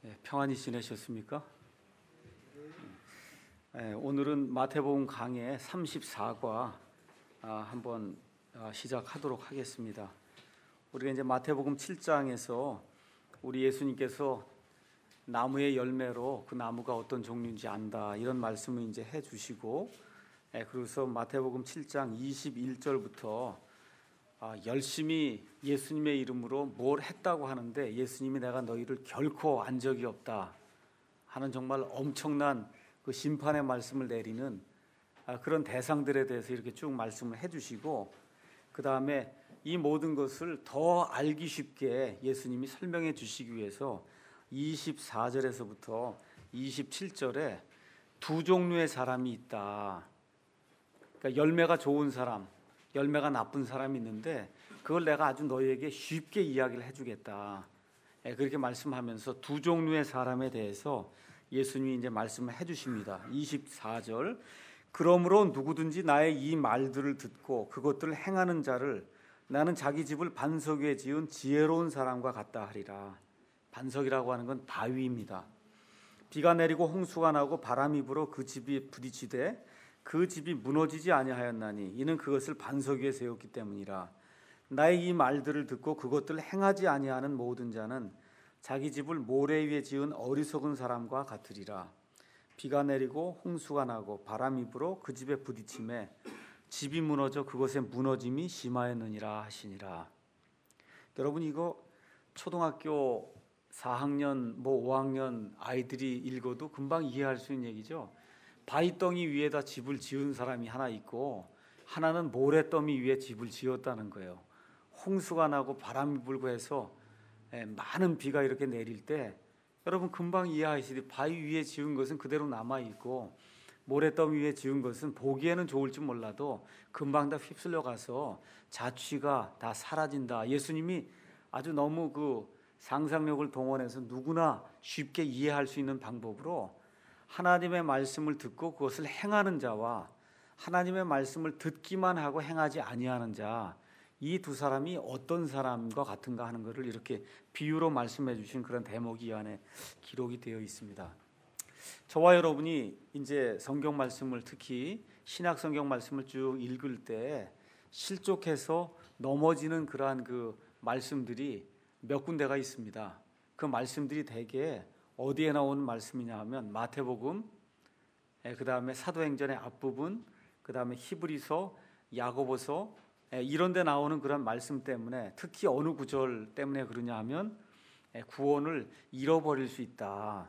평안히 지내셨습니까? 오늘은 마태복음 강해 34과 한번 시작하도록 하겠습니다. 우리가 이제 마태복음 7장에서 우리 예수님께서 나무의 열매로 그 나무가 어떤 종류인지 안다 이런 말씀을 이제 해주시고, 그래서 마태복음 7장 21절부터 열심히 예수님의 이름으로 뭘 했다고 하는데 예수님이 내가 너희를 결코 안 적이 없다 하는 정말 엄청난 그 심판의 말씀을 내리는 그런 대상들에 대해서 이렇게 쭉 말씀을 해주시고, 그 다음에 이 모든 것을 더 알기 쉽게 예수님이 설명해 주시기 위해서 24절에서부터 27절에 두 종류의 사람이 있다. 그러니까 열매가 좋은 사람, 열매가 나쁜 사람이 있는데 그걸 내가 아주 너희에게 쉽게 이야기를 해주겠다. 그렇게 말씀하면서 두 종류의 사람에 대해서 예수님이 이제 말씀을 해주십니다. 24절, 그러므로 누구든지 나의 이 말들을 듣고 그것들을 행하는 자를 나는 자기 집을 반석 위에 지은 지혜로운 사람과 같다 하리라. 반석이라고 하는 건 바위입니다. 비가 내리고 홍수가 나고 바람이 불어 그 집이 부딪히되 그 집이 무너지지 아니하였나니 이는 그것을 반석 위에 세웠기 때문이라. 나의 이 말들을 듣고 그것들을 행하지 아니하는 모든 자는 자기 집을 모래 위에 지은 어리석은 사람과 같으리라. 비가 내리고 홍수가 나고 바람이 불어 그 집에 부딪힘에 집이 무너져 그것의 무너짐이 심하였느니라 하시니라. 여러분, 이거 초등학교 4학년 5학년 아이들이 읽어도 금방 이해할 수 있는 얘기죠. 바위덩이 위에다 집을 지은 사람이 하나 있고 하나는 모래더미 위에 집을 지었다는 거예요. 홍수가 나고 바람이 불고 해서 많은 비가 이렇게 내릴 때 여러분 금방 이해하시듯이 바위 위에 지은 것은 그대로 남아있고 모래더미 위에 지은 것은 보기에는 좋을지 몰라도 금방 다 휩쓸려 가서 자취가 다 사라진다. 예수님이 아주 너무 그 상상력을 동원해서 누구나 쉽게 이해할 수 있는 방법으로 하나님의 말씀을 듣고 그것을 행하는 자와 하나님의 말씀을 듣기만 하고 행하지 아니하는 자, 이 두 사람이 어떤 사람과 같은가 하는 것을 이렇게 비유로 말씀해 주신 그런 대목이 이 안에 기록이 되어 있습니다. 저와 여러분이 이제 성경 말씀을, 특히 신약 성경 말씀을 쭉 읽을 때 실족해서 넘어지는 그러한 그 말씀들이 몇 군데가 있습니다. 그 말씀들이 대개 어디에 나오는 말씀이냐 하면 마태복음, 그 다음에 사도행전의 앞부분, 그 다음에 히브리서, 야고보서 이런 데 나오는 그런 말씀 때문에, 특히 어느 구절 때문에 그러냐 하면 구원을 잃어버릴 수 있다.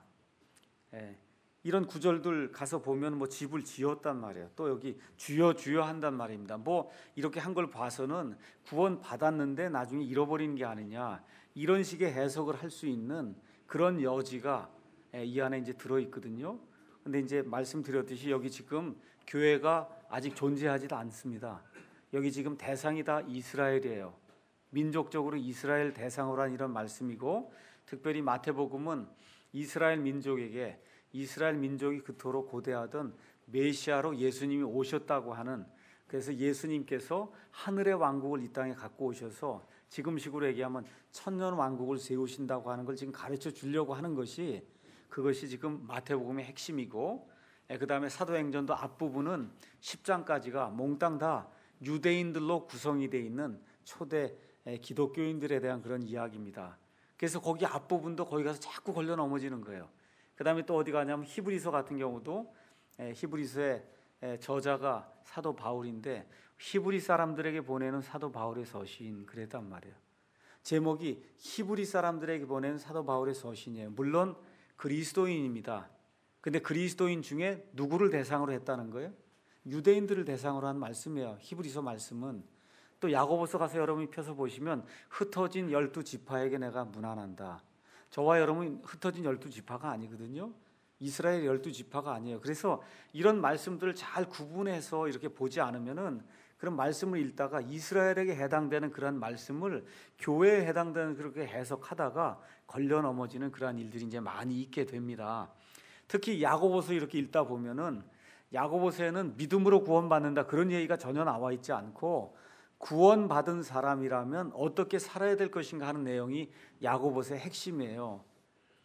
이런 구절들 가서 보면 뭐 집을 지었단 말이에요. 또 여기 주여 주여 한단 말입니다. 뭐 이렇게 한 걸 봐서는 구원 받았는데 나중에 잃어버리는 게 아니냐, 이런 식의 해석을 할 수 있는 그런 여지가 이 안에 이제 들어 있거든요. 근데 이제 말씀드렸듯이 여기 지금 교회가 아직 존재하지도 않습니다. 여기 지금 대상이 다 이스라엘이에요. 민족적으로 이스라엘 대상으로 한 이런 말씀이고, 특별히 마태복음은 이스라엘 민족에게 이스라엘 민족이 그토록 고대하던 메시아로 예수님이 오셨다고 하는, 그래서 예수님께서 하늘의 왕국을 이 땅에 갖고 오셔서 지금식으로 얘기하면 천년 왕국을 세우신다고 하는 걸 지금 가르쳐 주려고 하는 것이, 그것이 지금 마태복음의 핵심이고, 그 다음에 사도행전도 앞부분은 10장까지가 몽땅 다 유대인들로 구성이 되어 있는 초대 기독교인들에 대한 그런 이야기입니다. 그래서 거기 앞부분도 거기 가서 자꾸 걸려 넘어지는 거예요. 그 다음에 또 어디 가냐면 히브리서 같은 경우도 히브리서의 저자가 사도 바울인데 히브리 사람들에게 보내는 사도 바울의 서신, 그랬단 말이에요. 제목이 히브리 사람들에게 보내는 사도 바울의 서신이에요. 물론 그리스도인입니다. 근데 그리스도인 중에 누구를 대상으로 했다는 거예요? 유대인들을 대상으로 한 말씀이에요. 히브리서 말씀은. 또 야고보서 가서 여러분이 펴서 보시면 흩어진 12지파에게 내가 문안한다. 저와 여러분 흩어진 12지파가 아니거든요. 이스라엘 12지파가 아니에요. 그래서 이런 말씀들을 잘 구분해서 이렇게 보지 않으면은 그런 말씀을 읽다가 이스라엘에게 해당되는 그런 말씀을 교회에 해당되는 그렇게 해석하다가 걸려 넘어지는 그러한 일들이 이제 많이 있게 됩니다. 특히 야고보서 이렇게 읽다 보면은 야고보서에는 믿음으로 구원받는다 그런 얘기가 전혀 나와 있지 않고 구원받은 사람이라면 어떻게 살아야 될 것인가 하는 내용이 야고보서의 핵심이에요.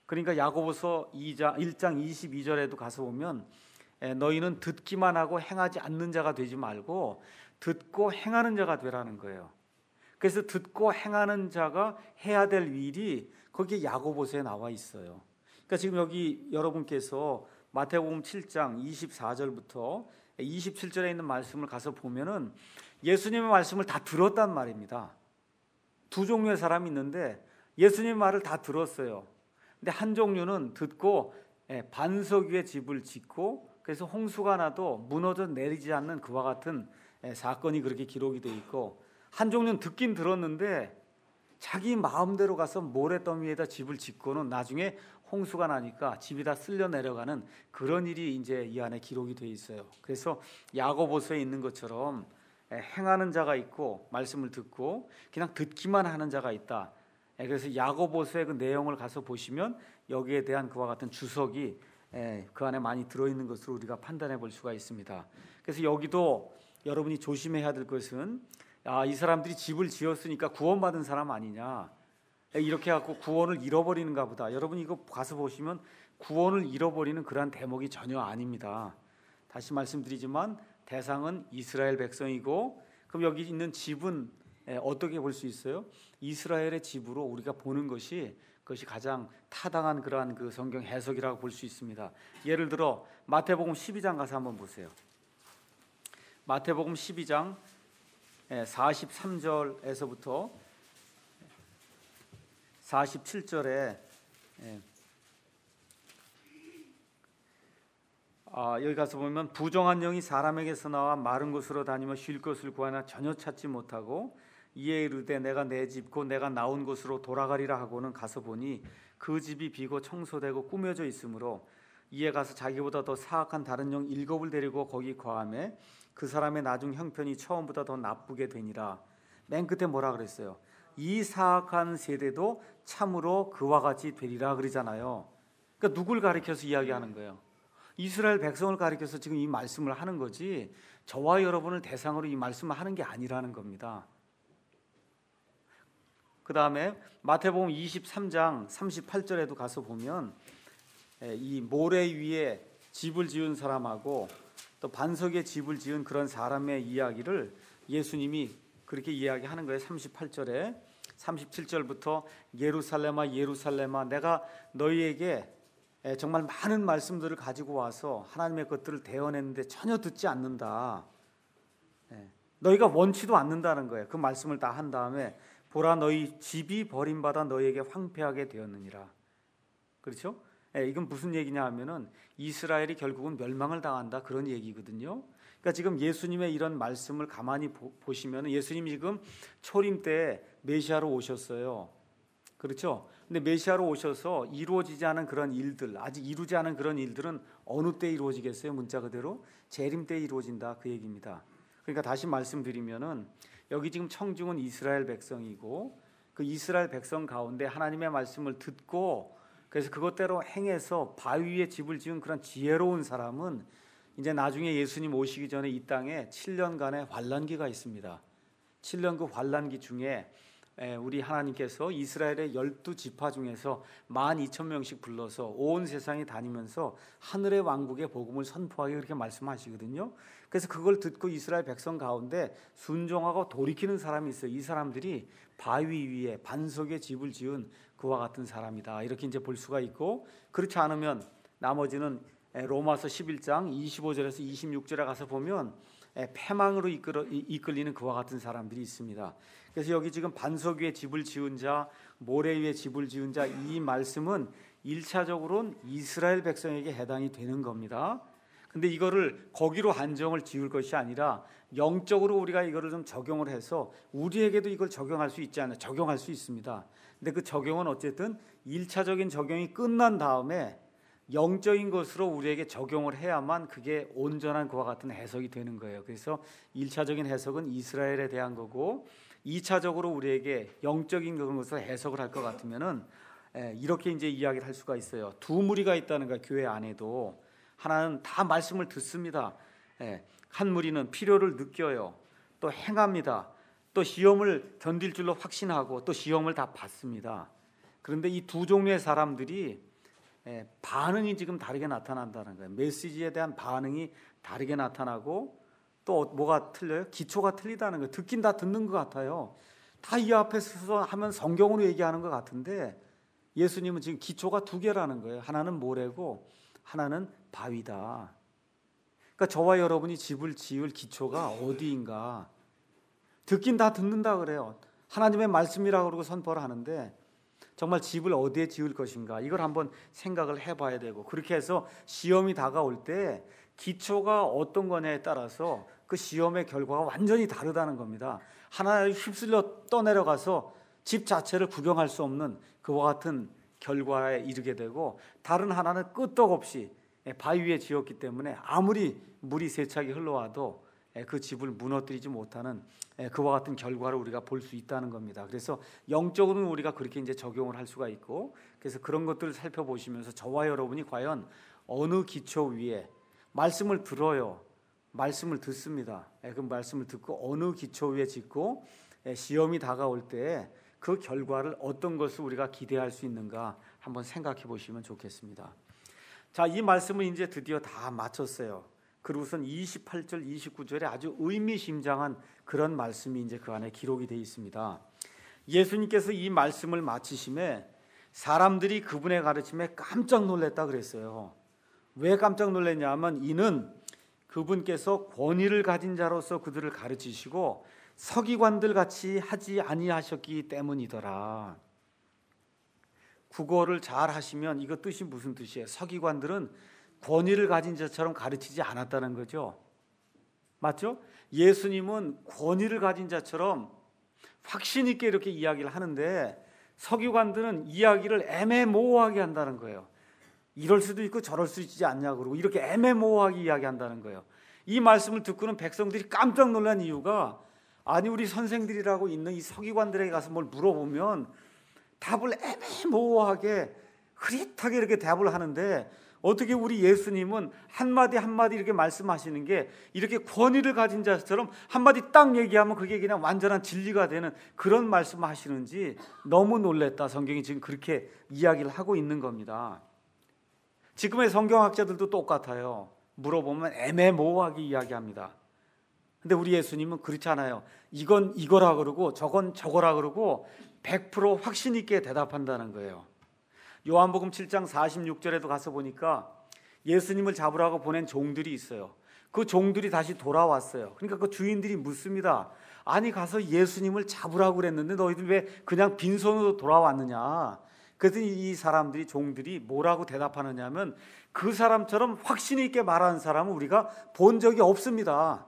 그러니까 야고보서 1장 22절에도 가서 보면 너희는 듣기만 하고 행하지 않는 자가 되지 말고 듣고 행하는 자가 되라는 거예요. 그래서 듣고 행하는 자가 해야 될 일이 거기에 야고보서에 나와 있어요. 그러니까 지금 여기 여러분께서 마태복음 7장 24절부터 27절에 있는 말씀을 가서 보면은 예수님의 말씀을 다 들었단 말입니다. 두 종류의 사람이 있는데 예수님의 말을 다 들었어요. 근데 한 종류는 듣고 반석 위에 집을 짓고 그래서 홍수가 나도 무너져 내리지 않는 그와 같은 사건이 그렇게 기록이 되어 있고, 한 종류는 듣긴 들었는데 자기 마음대로 가서 모래더미 위에다 집을 짓고는 나중에 홍수가 나니까 집이 다 쓸려 내려가는 그런 일이 이제 이 안에 기록이 되어 있어요. 그래서 야고보서에 있는 것처럼 행하는 자가 있고 말씀을 듣고 그냥 듣기만 하는 자가 있다. 그래서 야고보서의 그 내용을 가서 보시면 여기에 대한 그와 같은 주석이 그 안에 많이 들어있는 것으로 우리가 판단해 볼 수가 있습니다. 그래서 여기도 여러분이 조심해야 될 것은 이 사람들이 집을 지었으니까 구원받은 사람 아니냐, 이렇게 해갖고 구원을 잃어버리는가 보다. 여러분 이거 가서 보시면 구원을 잃어버리는 그러한 대목이 전혀 아닙니다. 다시 말씀드리지만 대상은 이스라엘 백성이고, 그럼 여기 있는 집은 어떻게 볼 수 있어요? 이스라엘의 집으로 우리가 보는 것이 그것이 가장 타당한 그러한 그 성경 해석이라고 볼 수 있습니다. 예를 들어 마태복음 12장 가서 한번 보세요. 마태복음 12장 43절에서부터 47절에 여기 가서 보면 부정한 영이 사람에게서 나와 마른 곳으로 다니며 쉴 것을 구하나 전혀 찾지 못하고 이에 이르되 내가 내 집 곧 내가 나온 곳으로 돌아가리라 하고는 가서 보니 그 집이 비고 청소되고 꾸며져 있으므로 이에 가서 자기보다 더 사악한 다른 영 7을 데리고 거기 거하매 그 사람의 나중 형편이 처음보다 더 나쁘게 되니라. 맨 끝에 뭐라 그랬어요? 이 사악한 세대도 참으로 그와 같이 되리라 그러잖아요. 그러니까 누굴 가리켜서 이야기하는 거예요? 이스라엘 백성을 가리켜서 지금 이 말씀을 하는 거지 저와 여러분을 대상으로 이 말씀을 하는 게 아니라는 겁니다. 그 다음에 마태복음 23장 38절에도 가서 보면 이 모래 위에 집을 지은 사람하고 또 반석에 집을 지은 그런 사람의 이야기를 예수님이 그렇게 이야기하는 거예요. 38절에 37절부터 예루살렘아 예루살렘아 내가 너희에게 정말 많은 말씀들을 가지고 와서 하나님의 것들을 대언했는데 전혀 듣지 않는다. 너희가 원치도 않는다는 거예요. 그 말씀을 다 한 다음에 보라 너희 집이 버림받아 너희에게 황폐하게 되었느니라. 그렇죠? 이건 무슨 얘기냐 하면은 이스라엘이 결국은 멸망을 당한다 그런 얘기거든요. 그러니까 지금 예수님의 이런 말씀을 가만히 보시면 예수님이 지금 초림 때 메시아로 오셨어요. 그렇죠? 근데 메시아로 오셔서 이루어지지 않은 그런 일들, 아직 이루지 않은 그런 일들은 어느 때 이루어지겠어요? 문자 그대로 재림 때 이루어진다 그 얘기입니다. 그러니까 다시 말씀드리면은 여기 지금 청중은 이스라엘 백성이고 그 이스라엘 백성 가운데 하나님의 말씀을 듣고 그래서 그것대로 행해서 바위 위에 집을 지은 그런 지혜로운 사람은 이제 나중에 예수님 오시기 전에 이 땅에 7년간의 환란기가 있습니다. 7년 그 환란기 중에 우리 하나님께서 이스라엘의 12지파 중에서 12,000명씩 불러서 온 세상에 다니면서 하늘의 왕국의 복음을 선포하게 그렇게 말씀하시거든요. 그래서 그걸 듣고 이스라엘 백성 가운데 순종하고 돌이키는 사람이 있어요. 이 사람들이 바위 위에 반석에 집을 지은 그와 같은 사람이다. 이렇게 이제 볼 수가 있고, 그렇지 않으면 나머지는 로마서 11장 25절에서 26절에 가서 보면 패망으로 이끌리는 그와 같은 사람들이 있습니다. 그래서 여기 지금 반석 위에 집을 지은 자, 모래 위에 집을 지은 자, 이 말씀은 1차적으로는 이스라엘 백성에게 해당이 되는 겁니다. 근데 이거를 거기로 한정을 지을 것이 아니라 영적으로 우리가 이거를 좀 적용을 해서 우리에게도 이걸 적용할 수 있지 않아요? 적용할 수 있습니다. 근데 그 적용은 어쨌든 1차적인 적용이 끝난 다음에 영적인 것으로 우리에게 적용을 해야만 그게 온전한 그와 같은 해석이 되는 거예요. 그래서 1차적인 해석은 이스라엘에 대한 거고 2차적으로 우리에게 영적인 그런 것을 해석을 할 것 같으면은 이렇게 이제 이야기를 할 수가 있어요. 두 무리가 있다는 거예요. 교회 안에도 하나는 다 말씀을 듣습니다. 한 무리는 필요를 느껴요. 또 행합니다. 또 시험을 견딜 줄로 확신하고 또 시험을 다 받습니다. 그런데 이 두 종류의 사람들이 반응이 지금 다르게 나타난다는 거예요. 메시지에 대한 반응이 다르게 나타나고 또 뭐가 틀려요? 기초가 틀리다는 거예요. 듣긴 다 듣는 것 같아요. 다 이 앞에 서서 하면 성경으로 얘기하는 것 같은데 예수님은 지금 기초가 두 개라는 거예요. 하나는 모래고 하나는 바위다. 그러니까 저와 여러분이 집을 지을 기초가 어디인가? 듣긴 다 듣는다 그래요. 하나님의 말씀이라고 그러고 선포를 하는데 정말 집을 어디에 지을 것인가? 이걸 한번 생각을 해봐야 되고 그렇게 해서 시험이 다가올 때 기초가 어떤 거냐에 따라서 그 시험의 결과가 완전히 다르다는 겁니다. 하나에 휩쓸려 떠내려가서 집 자체를 구경할 수 없는 그와 같은 결과에 이르게 되고 다른 하나는 끄떡없이 바위 위에 지었기 때문에 아무리 물이 세차게 흘러와도 그 집을 무너뜨리지 못하는 그와 같은 결과를 우리가 볼 수 있다는 겁니다. 그래서 영적으로는 우리가 그렇게 이제 적용을 할 수가 있고 그래서 그런 것들을 살펴보시면서 저와 여러분이 과연 어느 기초 위에 말씀을 들어요. 말씀을 듣습니다. 그 말씀을 듣고 어느 기초 위에 짓고 시험이 다가올 때 그 결과를 어떤 것을 우리가 기대할 수 있는가 한번 생각해 보시면 좋겠습니다. 자, 이 말씀을 이제 드디어 다 마쳤어요. 그리고선 28절, 29절에 아주 의미심장한 그런 말씀이 이제 그 안에 기록이 되어 있습니다. 예수님께서 이 말씀을 마치심에 사람들이 그분의 가르침에 깜짝 놀랐다 그랬어요. 왜 깜짝 놀랐냐면 이는 그분께서 권위를 가진 자로서 그들을 가르치시고 서기관들 같이 하지 아니하셨기 때문이더라. 국어를 잘 하시면 이거 뜻이 무슨 뜻이에요? 서기관들은 권위를 가진 자처럼 가르치지 않았다는 거죠. 맞죠? 예수님은 권위를 가진 자처럼 확신 있게 이렇게 이야기를 하는데 서기관들은 이야기를 애매모호하게 한다는 거예요. 이럴 수도 있고 저럴 수 있지 않냐 그러고 이렇게 애매모호하게 이야기한다는 거예요. 이 말씀을 듣고는 백성들이 깜짝 놀란 이유가 아니 우리 선생들이라고 있는 이 서기관들에게 가서 뭘 물어보면 답을 애매모호하게 흐릿하게 이렇게 답을 하는데 어떻게 우리 예수님은 한마디 한마디 이렇게 말씀하시는 게 이렇게 권위를 가진 자처럼 한마디 딱 얘기하면 그게 그냥 완전한 진리가 되는 그런 말씀을 하시는지 너무 놀랬다. 성경이 지금 그렇게 이야기를 하고 있는 겁니다. 지금의 성경학자들도 똑같아요. 물어보면 애매모호하게 이야기합니다. 근데 우리 예수님은 그렇지 않아요. 이건 이거라 그러고 저건 저거라 그러고 100% 확신 있게 대답한다는 거예요. 요한복음 7장 46절에도 가서 보니까 예수님을 잡으라고 보낸 종들이 있어요. 그 종들이 다시 돌아왔어요. 그러니까 그 주인들이 묻습니다. 아니 가서 예수님을 잡으라고 그랬는데 너희들 왜 그냥 빈손으로 돌아왔느냐. 그래서 이 사람들이 종들이 뭐라고 대답하느냐 하면 그 사람처럼 확신 있게 말하는 사람은 우리가 본 적이 없습니다.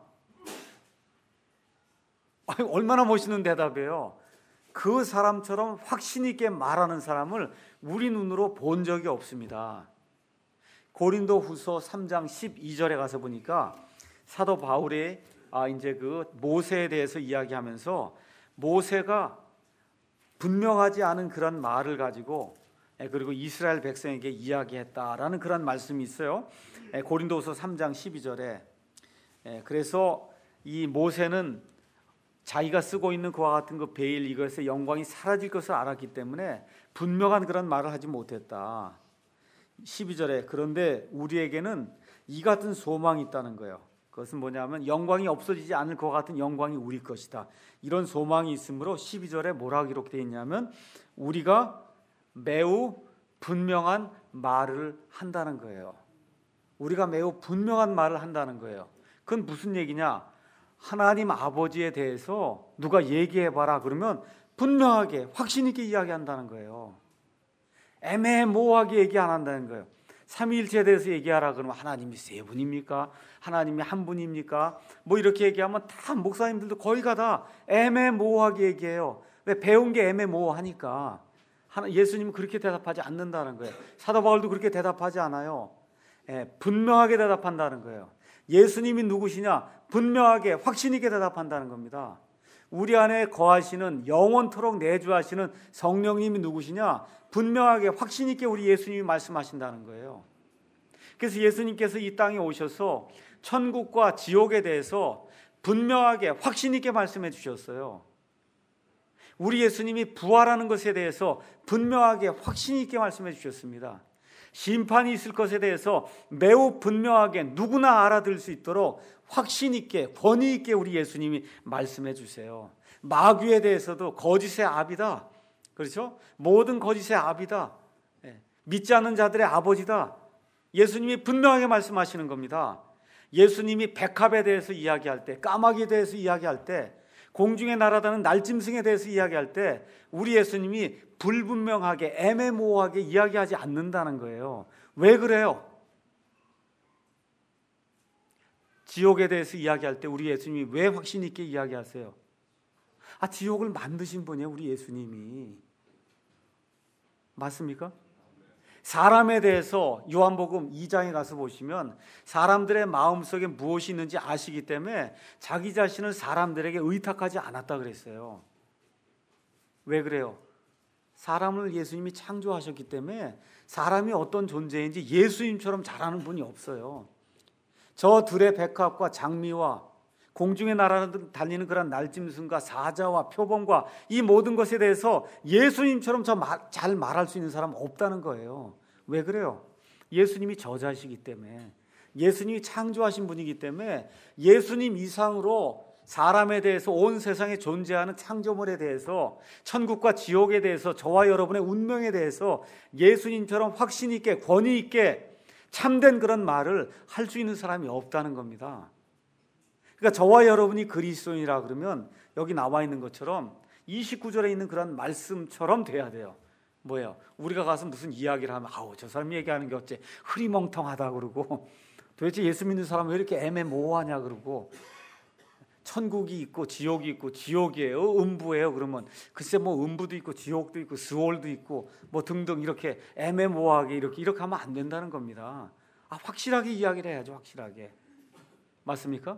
얼마나 멋있는 대답이에요. 그 사람처럼 확신 있게 말하는 사람을 우리 눈으로 본 적이 없습니다. 고린도후서 3장 12절에 가서 보니까 사도 바울이 이제 그 모세에 대해서 이야기하면서 모세가 분명하지 않은 그런 말을 가지고 그리고 이스라엘 백성에게 이야기했다라는 그런 말씀이 있어요. 고린도후서 3장 12절에 그래서 이 모세는 자기가 쓰고 있는 그와 같은 그 베일 이것의 영광이 사라질 것을 알았기 때문에 분명한 그런 말을 하지 못했다. 12절에 그런데 우리에게는 이 같은 소망이 있다는 거예요. 그것은 뭐냐면 영광이 없어지지 않을 것 같은 영광이 우리 것이다. 이런 소망이 있으므로 12절에 뭐라고 기록되어 있냐면 우리가 매우 분명한 말을 한다는 거예요. 우리가 매우 분명한 말을 한다는 거예요. 그건 무슨 얘기냐? 하나님 아버지에 대해서 누가 얘기해봐라 그러면 분명하게 확신 있게 이야기한다는 거예요. 애매모호하게 얘기 안 한다는 거예요. 삼위일체에 대해서 얘기하라 그러면 하나님이 세 분입니까? 하나님이 한 분입니까? 뭐 이렇게 얘기하면 다 목사님들도 거의 다 애매모호하게 얘기해요. 왜? 배운 게 애매모호하니까. 예수님은 그렇게 대답하지 않는다는 거예요. 사도 바울도 그렇게 대답하지 않아요. 분명하게 대답한다는 거예요. 예수님이 누구시냐? 분명하게 확신 있게 대답한다는 겁니다. 우리 안에 거하시는 영원토록 내주하시는 성령님이 누구시냐? 분명하게 확신 있게 우리 예수님이 말씀하신다는 거예요. 그래서 예수님께서 이 땅에 오셔서 천국과 지옥에 대해서 분명하게 확신 있게 말씀해 주셨어요. 우리 예수님이 부활하는 것에 대해서 분명하게 확신 있게 말씀해 주셨습니다. 심판이 있을 것에 대해서 매우 분명하게 누구나 알아들 수 있도록 확신 있게 권위 있게 우리 예수님이 말씀해 주세요. 마귀에 대해서도 거짓의 아비다. 그렇죠? 모든 거짓의 아비다. 믿지 않는 자들의 아버지다. 예수님이 분명하게 말씀하시는 겁니다. 예수님이 백합에 대해서 이야기할 때, 까마귀에 대해서 이야기할 때, 공중에 날아다니는 날짐승에 대해서 이야기할 때 우리 예수님이 불분명하게 애매모호하게 이야기하지 않는다는 거예요. 왜 그래요? 지옥에 대해서 이야기할 때 우리 예수님이 왜 확신 있게 이야기하세요? 지옥을 만드신 분이에요, 우리 예수님이. 맞습니까? 사람에 대해서 요한복음 2장에 가서 보시면 사람들의 마음속에 무엇이 있는지 아시기 때문에 자기 자신을 사람들에게 의탁하지 않았다 그랬어요. 왜 그래요? 사람을 예수님이 창조하셨기 때문에 사람이 어떤 존재인지 예수님처럼 잘 아는 분이 없어요. 저 들의 백합과 장미와 공중에 날아다니는 그런 날짐승과 사자와 표범과 이 모든 것에 대해서 예수님처럼 잘 말할 수 있는 사람은 없다는 거예요. 왜 그래요? 예수님이 저자시기 때문에, 예수님이 창조하신 분이기 때문에 예수님 이상으로 사람에 대해서, 온 세상에 존재하는 창조물에 대해서, 천국과 지옥에 대해서, 저와 여러분의 운명에 대해서 예수님처럼 확신 있게 권위 있게 참된 그런 말을 할 수 있는 사람이 없다는 겁니다. 그러니까 저와 여러분이 그리스도인이라 그러면 여기 나와 있는 것처럼 29절에 있는 그런 말씀처럼 돼야 돼요. 뭐예요? 우리가 가서 무슨 이야기를 하면 저 사람 얘기하는 게 어째 흐리멍텅하다 그러고, 도대체 예수 믿는 사람은 왜 이렇게 애매모호하냐 그러고, 천국이 있고 지옥이 있고, 지옥이에요 음부예요 그러면 글쎄 뭐 음부도 있고 지옥도 있고 스월도 있고 뭐 등등 이렇게 애매모호하게 이렇게 하면 안 된다는 겁니다. 확실하게 이야기를 해야죠. 확실하게. 맞습니까?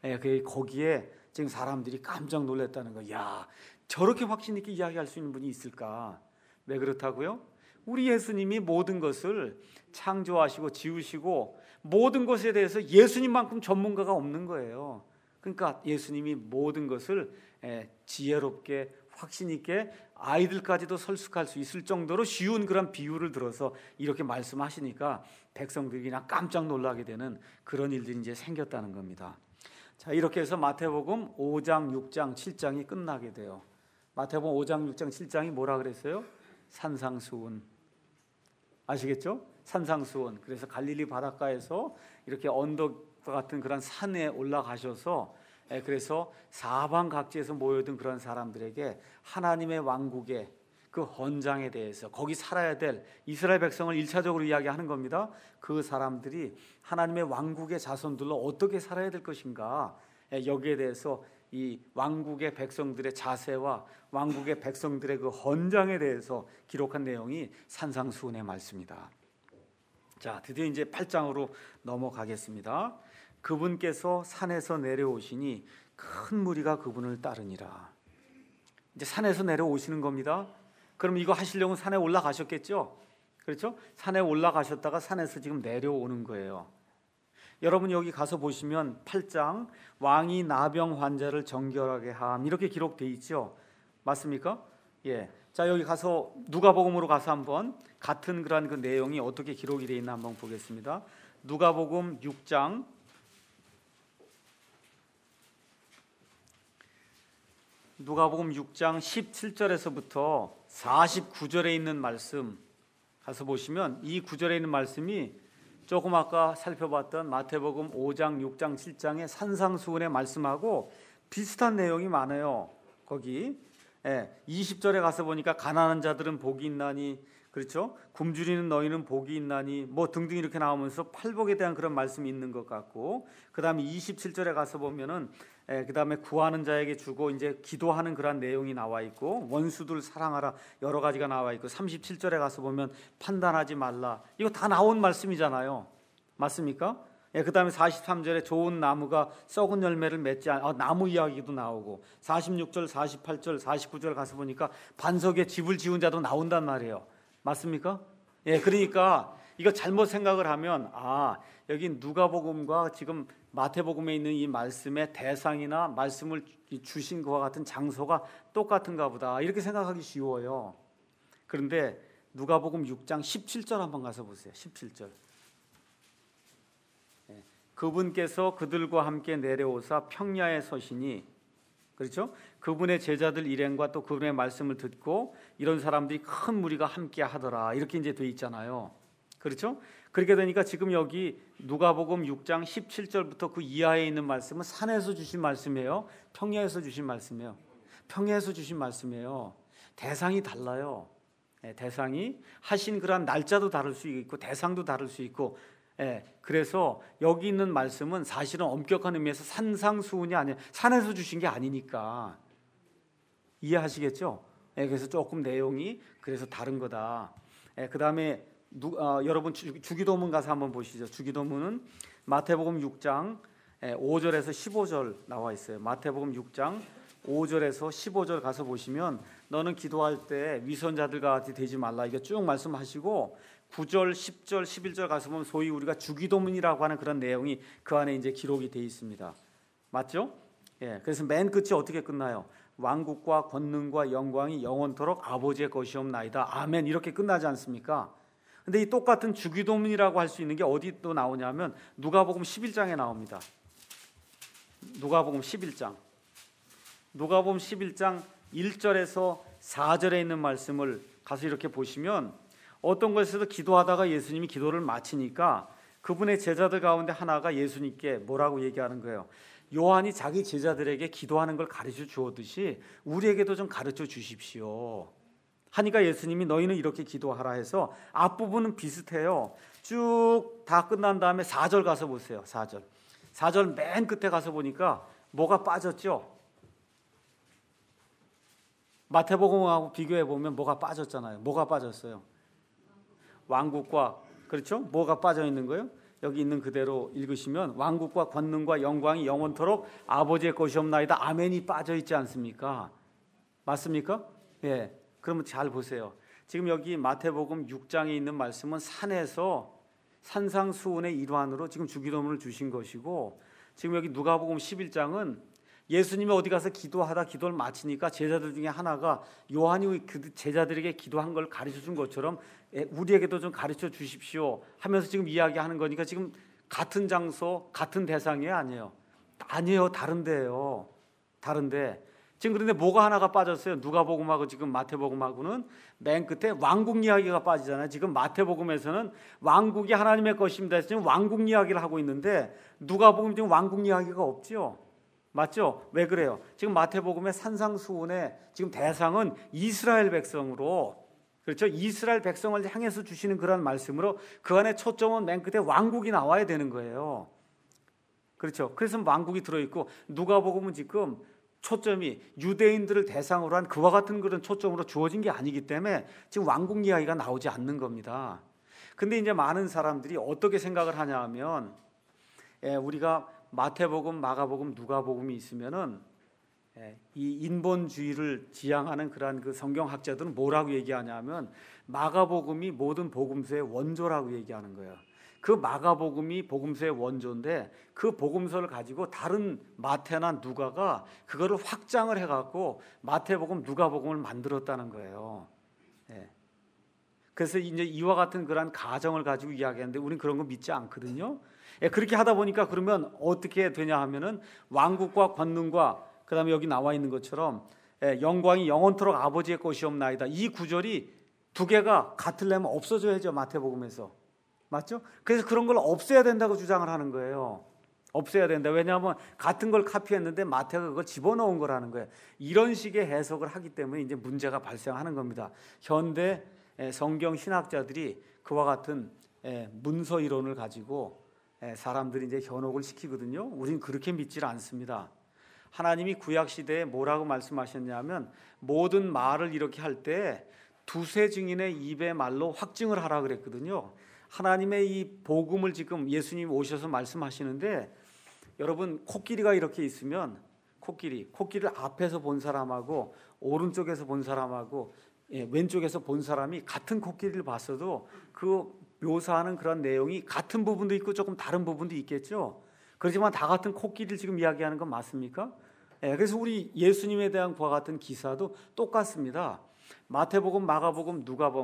거기에 지금 사람들이 깜짝 놀랐다는 거. 저렇게 확신 있게 이야기할 수 있는 분이 있을까? 왜 그렇다고요? 우리 예수님이 모든 것을 창조하시고 지으시고 모든 것에 대해서 예수님만큼 전문가가 없는 거예요. 그러니까 예수님이 모든 것을 지혜롭게 확신 있게 아이들까지도 설득할 수 있을 정도로 쉬운 그런 비유를 들어서 이렇게 말씀하시니까 백성들이 그냥 깜짝 놀라게 되는 그런 일들이 이제 생겼다는 겁니다. 자, 이렇게 해서 마태복음 5장, 6장, 7장이 끝나게 돼요. 마태복음 5장, 6장, 7장이 뭐라 그랬어요? 산상수훈. 아시겠죠? 산상수훈. 그래서 갈릴리 바닷가에서 이렇게 언덕과 같은 그런 산에 올라가셔서 그래서 사방 각지에서 모여든 그런 사람들에게 하나님의 왕국의 그 헌장에 대해서, 거기 살아야 될 이스라엘 백성을 1차적으로 이야기하는 겁니다. 그 사람들이 하나님의 왕국의 자손들로 어떻게 살아야 될 것인가, 여기에 대해서 이 왕국의 백성들의 자세와 왕국의 백성들의 그 헌장에 대해서 기록한 내용이 산상수훈의 말씀입니다. 자, 드디어 이제 8장으로 넘어가겠습니다. 그분께서 산에서 내려오시니 큰 무리가 그분을 따르니라. 이제 산에서 내려오시는 겁니다. 그럼 이거 하시려고 산에 올라가셨겠죠? 그렇죠? 산에 올라가셨다가 산에서 지금 내려오는 거예요. 여러분 여기 가서 보시면 8장 왕이 나병 환자를 정결하게 함 이렇게 기록되어 있죠. 맞습니까? 예. 자, 여기 가서 누가복음으로 가서 한번 같은 그런 그 내용이 어떻게 기록이 되어 있나 한번 보겠습니다. 누가복음 6장 17절에서부터 49절에 있는 말씀 가서 보시면 이 구절에 있는 말씀이 조금 아까 살펴봤던 마태복음 5장, 6장, 7장의 산상수훈의 말씀하고 비슷한 내용이 많아요. 거기 20절에 가서 보니까 가난한 자들은 복이 있나니, 그렇죠? 굶주리는 너희는 복이 있나니 뭐 등등 이렇게 나오면서 팔복에 대한 그런 말씀이 있는 것 같고, 그 다음에 27절에 가서 보면은 그 다음에 구하는 자에게 주고 이제 기도하는 그런 내용이 나와 있고, 원수들 사랑하라 여러 가지가 나와 있고, 37절에 가서 보면 판단하지 말라, 이거 다 나온 말씀이잖아요. 맞습니까? 그 다음에 43절에 좋은 나무가 썩은 열매를 맺지 나무 이야기도 나오고, 46절, 48절, 49절 가서 보니까 반석에 집을 지은 자도 나온단 말이에요. 맞습니까? 그러니까 이거 잘못 생각을 하면 여기 누가복음과 지금 마태복음에 있는 이 말씀의 대상이나 말씀을 주신 것과 같은 장소가 똑같은가 보다 이렇게 생각하기 쉬워요. 그런데 누가복음 6장 17절 한번 가서 보세요. 17절. 그분께서 그들과 함께 내려오사 평야에 서시니, 그렇죠? 그분의 제자들 일행과 또 그분의 말씀을 듣고 이런 사람들이 큰 무리가 함께 하더라. 이렇게 이제 돼 있잖아요. 그렇죠? 그렇게 되니까 지금 여기 누가복음 6장 17절부터 그 이하에 있는 말씀은 산에서 주신 말씀이에요. 평야에서 주신 말씀이에요. 평야에서 주신 말씀이에요. 대상이 달라요. 대상이 하신 그런 날짜도 다를 수 있고 대상도 다를 수 있고, 그래서 여기 있는 말씀은 사실은 엄격한 의미에서 산상수훈이 아니에요. 산에서 주신 게 아니니까. 이해하시겠죠? 그래서 조금 내용이 그래서 다른 거다. 그 다음에 여러분 주기도문 가서 한번 보시죠. 주기도문은 마태복음 6장 5절에서 15절 나와 있어요. 마태복음 6장 5절에서 15절 가서 보시면 너는 기도할 때 위선자들과 같이 되지 말라 이게 쭉 말씀하시고 9절, 10절, 11절 가서 보면 소위 우리가 주기도문이라고 하는 그런 내용이 그 안에 이제 기록이 되어 있습니다. 맞죠? 그래서 맨 끝이 어떻게 끝나요? 왕국과 권능과 영광이 영원토록 아버지의 것이옵나이다. 아멘. 이렇게 끝나지 않습니까? 근데 이 똑같은 주기도문이라고 할 수 있는 게 어디 또 나오냐면 누가복음 11장에 나옵니다. 누가복음 11장. 누가복음 11장 1절에서 4절에 있는 말씀을 가서 이렇게 보시면 어떤 것에서도 기도하다가 예수님이 기도를 마치니까 그분의 제자들 가운데 하나가 예수님께 뭐라고 얘기하는 거예요? 요한이 자기 제자들에게 기도하는 걸 가르쳐 주었듯이 우리에게도 좀 가르쳐 주십시오. 하니까 예수님이 너희는 이렇게 기도하라 해서 앞부분은 비슷해요. 쭉 다 끝난 다음에 4절 가서 보세요. 4절 맨 끝에 가서 보니까 뭐가 빠졌죠? 마태복음하고 비교해 보면 뭐가 빠졌잖아요. 뭐가 빠졌어요? 왕국과, 그렇죠? 뭐가 빠져 있는 거예요? 여기 있는 그대로 읽으시면 왕국과 권능과 영광이 영원토록 아버지의 것이옵나이다. 아멘이 빠져 있지 않습니까? 맞습니까? 그러면 잘 보세요. 지금 여기 마태복음 6장에 있는 말씀은 산에서 산상수훈의 일환으로 지금 주기도문을 주신 것이고, 지금 여기 누가복음 11장은 예수님이 어디 가서 기도하다 기도를 마치니까 제자들 중에 하나가 요한이 그 제자들에게 기도한 걸 가르쳐 준 것처럼 우리에게도 좀 가르쳐 주십시오 하면서 지금 이야기하는 거니까 지금 같은 장소 같은 대상이 아니에요. 다른데요. 다른데 지금 그런데 뭐가 하나가 빠졌어요? 누가복음하고 지금 마태복음하고는 맨 끝에 왕국 이야기가 빠지잖아요. 지금 마태복음에서는 왕국이 하나님의 것입니다. 지금 왕국 이야기를 하고 있는데 누가복음 지금 왕국 이야기가 없죠. 맞죠? 왜 그래요? 지금 마태복음의 산상수훈의 지금 대상은 이스라엘 백성으로, 그렇죠? 이스라엘 백성을 향해서 주시는 그런 말씀으로 그 안에 초점은 맨 끝에 왕국이 나와야 되는 거예요. 그렇죠? 그래서 왕국이 들어있고 누가복음은 지금 초점이 유대인들을 대상으로 한 그와 같은 그런 초점으로 주어진 게 아니기 때문에 지금 왕국 이야기가 나오지 않는 겁니다. 근데 이제 많은 사람들이 어떻게 생각을 하냐 하면 우리가 마태복음, 마가복음, 누가복음이 있으면은 이 인본주의를 지향하는 그러한 그 성경학자들은 뭐라고 얘기하냐면 마가복음이 모든 복음서의 원조라고 얘기하는 거예요. 그 마가복음이 복음서의 원조인데 그 복음서를 가지고 다른 마태나 누가가 그거를 확장을 해갖고 마태복음, 누가복음을 만들었다는 거예요. 그래서 이제 이와 같은 그런 가정을 가지고 이야기하는데 우리는 그런 거 믿지 않거든요. 그렇게 하다 보니까 그러면 어떻게 되냐 하면은 왕국과 권능과 그다음에 여기 나와 있는 것처럼 영광이 영원토록 아버지의 것이옵나이다. 이 구절이 두 개가 같으려면 없어져야죠. 마태복음에서. 맞죠? 그래서 그런 걸 없애야 된다고 주장을 하는 거예요. 없애야 된다. 왜냐하면 같은 걸 카피했는데 마태가 그걸 집어넣은 거라는 거예요. 이런 식의 해석을 하기 때문에 이제 문제가 발생하는 겁니다. 현대 성경 신학자들이 그와 같은 문서 이론을 가지고 사람들이 이제 현혹을 시키거든요. 우리는 그렇게 믿질 않습니다. 하나님이 구약 시대에 뭐라고 말씀하셨냐면 모든 말을 이렇게 할 때 두세 증인의 입의 말로 확증을 하라 그랬거든요. 하나님의 이 복음을 지금 예수님이 오셔서 말씀하시는데 여러분 코끼리가 이렇게 있으면 코끼리를 앞에서 본 사람하고 오른쪽에서 본 사람하고 왼쪽에서 본 사람이 같은 코끼리를 봤어도 그 묘사하는 그런 내용이 같은 부분도 있고 조금 다른 부분도 있겠죠. 그렇지만 다 같은 코끼리를 지금 이야기하는 건 맞습니까? 그래서 우리 예수님에 대한 그와 같은 기사도 똑같습니다. 마태복음, 마가복음, 누가복음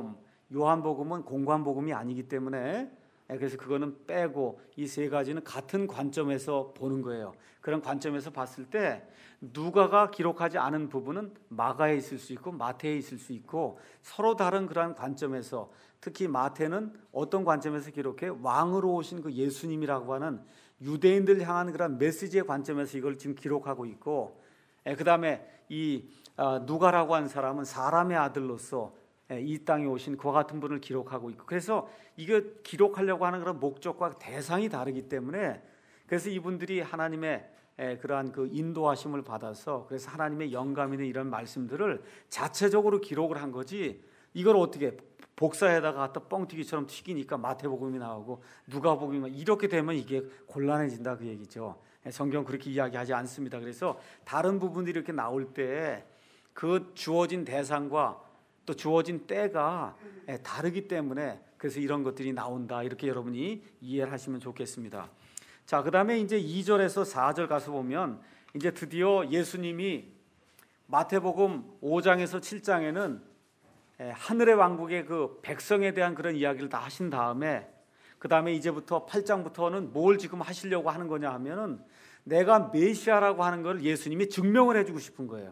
요한복음은 공관복음이 아니기 때문에 그래서 그거는 빼고 이 세 가지는 같은 관점에서 보는 거예요. 그런 관점에서 봤을 때 누가가 기록하지 않은 부분은 마가에 있을 수 있고 마태에 있을 수 있고 서로 다른 그러한 관점에서 특히 마태는 어떤 관점에서 기록해? 왕으로 오신 그 예수님이라고 하는 유대인들 향한 그런 메시지의 관점에서 이걸 지금 기록하고 있고 그 다음에 이 누가라고 하는 사람은 사람의 아들로서 이 땅에 오신 그와 같은 분을 기록하고 있고 그래서 이거 기록하려고 하는 그런 목적과 대상이 다르기 때문에 그래서 이분들이 하나님의 그러한 그 인도하심을 받아서 그래서 하나님의 영감이나 이런 말씀들을 자체적으로 기록을 한 거지 이걸 어떻게 복사에다가 갖다 뻥튀기처럼 튀기니까 마태복음이 나오고 누가복음이 이렇게 되면 이게 곤란해진다 그 얘기죠. 성경 그렇게 이야기하지 않습니다. 그래서 다른 부분들이 이렇게 나올 때 그 주어진 대상과 또 주어진 때가 다르기 때문에 그래서 이런 것들이 나온다 이렇게 여러분이 이해를 하시면 좋겠습니다. 자, 그다음에 이제 2절에서 4절 가서 보면 이제 드디어 예수님이 마태복음 5장에서 7장에는 하늘의 왕국의 그 백성에 대한 그런 이야기를 다 하신 다음에 그다음에 이제부터 8장부터는 뭘 지금 하시려고 하는 거냐 하면은 내가 메시아라고 하는 걸 예수님이 증명을 해주고 싶은 거예요.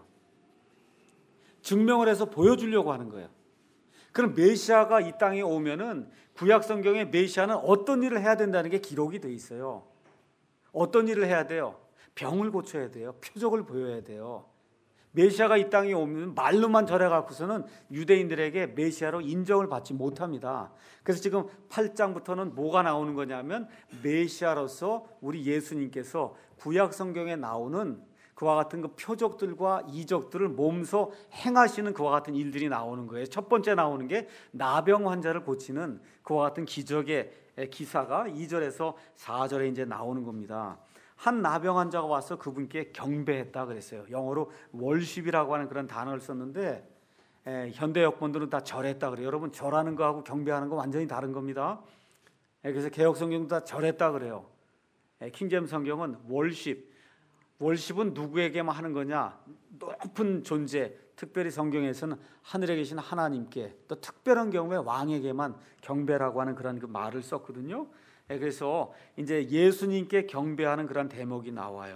증명을 해서 보여주려고 하는 거예요. 그럼 메시아가 이 땅에 오면은 구약 성경에 메시아는 어떤 일을 해야 된다는 게 기록이 돼 있어요. 어떤 일을 해야 돼요? 병을 고쳐야 돼요. 표적을 보여야 돼요. 메시아가 이 땅에 오면 말로만 전해 갖고서는 유대인들에게 메시아로 인정을 받지 못합니다. 그래서 지금 8장부터는 뭐가 나오는 거냐면 메시아로서 우리 예수님께서 구약 성경에 나오는 그와 같은 그 표적들과 이적들을 몸소 행하시는 그와 같은 일들이 나오는 거예요. 첫 번째 나오는 게 나병 환자를 고치는 그와 같은 기적의 기사가 2절에서 4절에 이제 나오는 겁니다. 한 나병 환자가 와서 그분께 경배했다 그랬어요. 영어로 월십이라고 하는 그런 단어를 썼는데 현대 역본들은 다 절했다 그래요. 여러분 절하는 거하고 경배하는 거 완전히 다른 겁니다. 그래서 개역 성경도 다 절했다 그래요. 킹제임스 성경은 월십은 누구에게만 하는 거냐? 높은 존재, 특별히 성경에서는 하늘에 계신 하나님께 또 특별한 경우에 왕에게만 경배라고 하는 그런 그 말을 썼거든요. 그래서 이제 예수님께 경배하는 그런 대목이 나와요.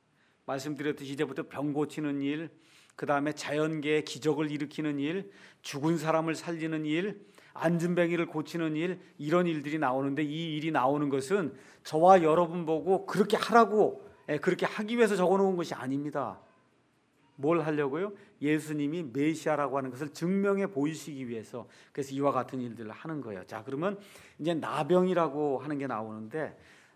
말씀드렸듯이 이제부터 병 고치는 일, 그 다음에 자연계의 기적을 일으키는 일, 죽은 사람을 살리는 일, 안진뱅이를 고치는 일, 이런 일들이 나오는데 이 일이 나오는 것은 저와 여러분 보고 그렇게 하라고 그렇게 하기 위해서 적어놓은 것이 아닙니다. 뭘 하려고요? 예수님이 메시아라고 하는 것을 증명해 보이시기 위해서 그래서 이와 같은 일들을 하는 거예요. 자, 그러면 이제 나병이라고 하는 게 나오는데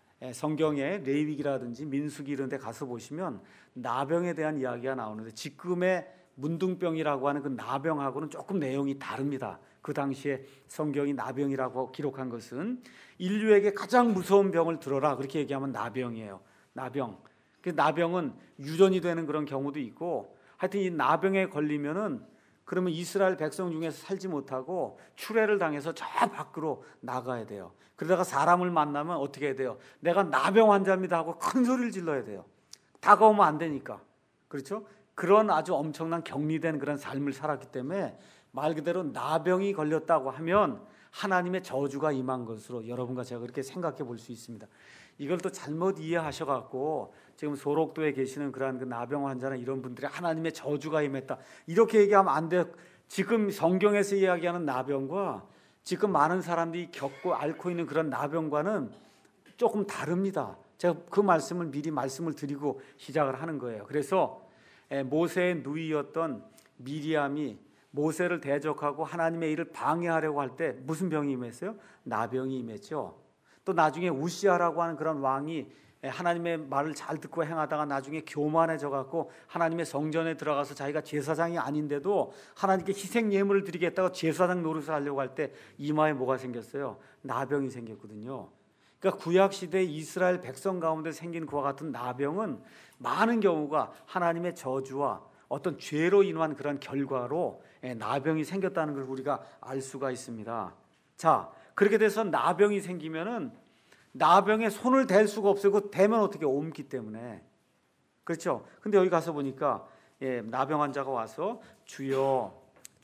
성경에 레위기라든지 민수기 이런 데 가서 보시면 나병에 대한 이야기가 나오는데 지금의 문둥병이라고 하는 그 나병하고는 조금 내용이 다릅니다. 그 당시에 성경이 나병이라고 기록한 것은 인류에게 가장 무서운 병을 들어라 그렇게 얘기하면 나병이에요. 나병. 그 나병은 유전이 되는 그런 경우도 있고 하여튼 이 나병에 걸리면은 그러면 이스라엘 백성 중에서 살지 못하고 추례를 당해서 저 밖으로 나가야 돼요. 그러다가 사람을 만나면 어떻게 해야 돼요? 내가 나병 환자입니다 하고 큰 소리를 질러야 돼요. 다가오면 안 되니까. 그렇죠? 그런 아주 엄청난 격리된 그런 삶을 살았기 때문에 말 그대로 나병이 걸렸다고 하면 하나님의 저주가 임한 것으로 여러분과 제가 그렇게 생각해 볼 수 있습니다. 이걸 또 잘못 이해하셔갖고 지금 소록도에 계시는 그러한 그 나병 환자나 이런 분들이 하나님의 저주가 임했다 이렇게 얘기하면 안 돼요. 지금 성경에서 이야기하는 나병과 지금 많은 사람들이 겪고 앓고 있는 그런 나병과는 조금 다릅니다. 제가 그 말씀을 미리 말씀을 드리고 시작을 하는 거예요. 그래서 모세의 누이였던 미리암이 모세를 대적하고 하나님의 일을 방해하려고 할 때 무슨 병이 임했어요? 나병이 임했죠. 또 나중에 우시아라고 하는 그런 왕이 하나님의 말을 잘 듣고 행하다가 나중에 교만해져 갖고 하나님의 성전에 들어가서 자기가 제사장이 아닌데도 하나님께 희생 예물을 드리겠다고 제사장 노릇을 하려고 할 때 이마에 뭐가 생겼어요? 나병이 생겼거든요. 그러니까 구약 시대 이스라엘 백성 가운데 생긴 그와 같은 나병은 많은 경우가 하나님의 저주와 어떤 죄로 인한 그런 결과로 나병이 생겼다는 걸 우리가 알 수가 있습니다. 자, 그렇게 돼서 나병이 생기면은 나병에 손을 댈 수가 없어요. 그 대면 어떻게 옮기 때문에. 그렇죠? 근데 여기 가서 보니까 나병 환자가 와서 주여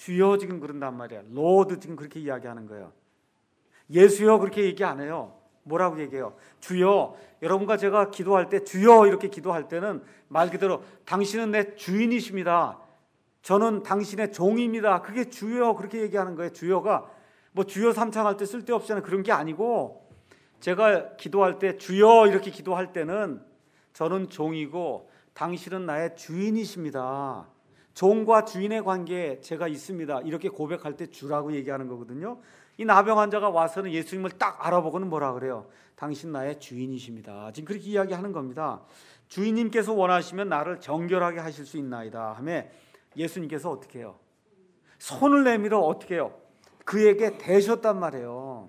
주여 지금 그런단 말이야. 로드 지금 그렇게 이야기하는 거예요. 예수여 그렇게 얘기 안 해요. 뭐라고 얘기해요? 주여. 여러분과 제가 기도할 때 주여 이렇게 기도할 때는 말 그대로 당신은 내 주인이십니다. 저는 당신의 종입니다. 그게 주여 그렇게 얘기하는 거예요. 주여가 뭐 주여 삼창할 때 쓸데없이 하는 그런 게 아니고, 제가 기도할 때 주여 이렇게 기도할 때는 저는 종이고 당신은 나의 주인이십니다. 종과 주인의 관계에 제가 있습니다. 이렇게 고백할 때 주라고 얘기하는 거거든요. 이 나병 환자가 와서는 예수님을 딱 알아보고는 뭐라 그래요? 당신 나의 주인이십니다. 지금 그렇게 이야기하는 겁니다. 주인님께서 원하시면 나를 정결하게 하실 수 있나이다 하며 예수님께서 어떻게 해요? 손을 내밀어 어떻게 해요? 그에게 대셨단 말이에요.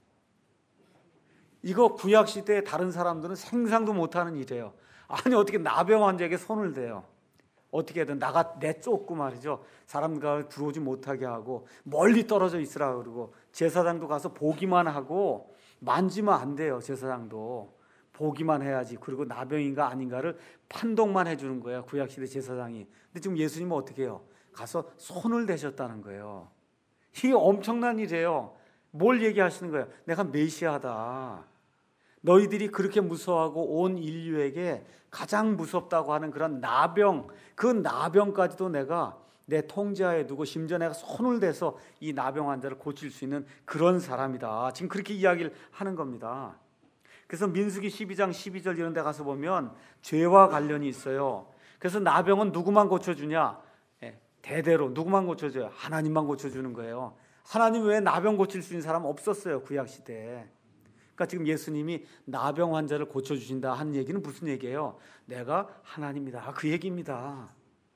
이거 구약시대에 다른 사람들은 생상도 못하는 일이에요. 아니 어떻게 나병 환자에게 손을 대요? 어떻게든 내쫓고 말이죠. 사람과 들어오지 못하게 하고 멀리 떨어져 있으라 그러고, 제사장도 가서 보기만 하고 만지면 안 돼요. 제사장도 보기만 해야지. 그리고 나병인가 아닌가를 판독만 해주는 거예요. 구약시대 제사장이. 근데 지금 예수님은 어떻게 해요? 가서 손을 대셨다는 거예요. 이게 엄청난 일이에요. 뭘 얘기하시는 거예요? 내가 메시아다. 너희들이 그렇게 무서워하고 온 인류에게 가장 무섭다고 하는 그런 나병, 그 나병까지도 내가 내 통제하에 두고 심지어 내가 손을 대서 이 나병 환자를 고칠 수 있는 그런 사람이다. 지금 그렇게 이야기를 하는 겁니다. 그래서 민수기 12장 12절 이런 데 가서 보면 죄와 관련이 있어요. 그래서 나병은 누구만 고쳐주냐? 대대로 누구만 고쳐줘요? 하나님만 고쳐주는 거예요. 하나님 외에 나병 고칠 수 있는 사람 없었어요. 구약시대에. 그러니까 지금 예수님이 나병 환자를 고쳐주신다 하는 얘기는 무슨 얘기예요? 내가 하나님이다. 그 얘기입니다.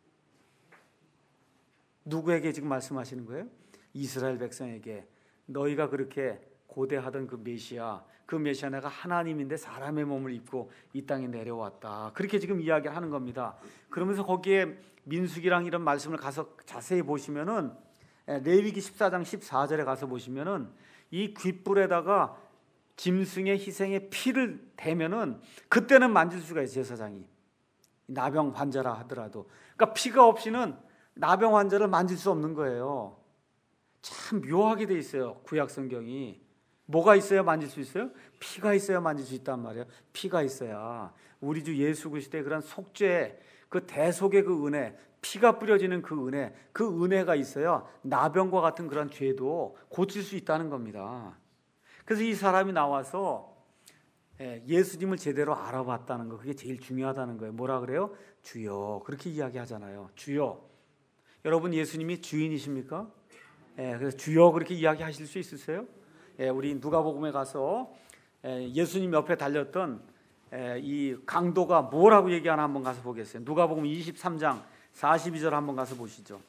누구에게 지금 말씀하시는 거예요? 이스라엘 백성에게. 너희가 그렇게 고대하던 그 메시아, 그 메시아 내가 하나님인데 사람의 몸을 입고 이 땅에 내려왔다. 그렇게 지금 이야기를 하는 겁니다. 그러면서 거기에 민수기랑 이런 말씀을 가서 자세히 보시면은, 레위기 14장 14절에 가서 보시면은 이 귓불에다가 짐승의 희생의 피를 대면은 그때는 만질 수가 있어요. 제사장이 나병 환자라 하더라도. 그러니까 피가 없이는 나병 환자를 만질 수 없는 거예요. 참 묘하게 돼 있어요. 구약 성경이. 뭐가 있어야 만질 수 있어요? 피가 있어야 만질 수 있단 말이에요. 피가 있어야 우리 주 예수 그리스도의 그런 속죄, 그 대속의 그 은혜, 피가 뿌려지는 그 은혜가 있어야 나병과 같은 그런 죄도 고칠 수 있다는 겁니다. 그래서 이 사람이 나와서 예수님을 제대로 알아봤다는 거, 그게 제일 중요하다는 거예요. 뭐라 그래요? 주여. 그렇게 이야기하잖아요. 주여. 여러분 예수님이 주인이십니까? 그래서 주여 그렇게 이야기하실 수 있으세요? 우리 누가복음에 가서 예수님 옆에 달렸던 이 강도가 뭐라고 얘기하나 한번 가서 보겠어요. 누가복음 23장 42절 한번 가서 보시죠.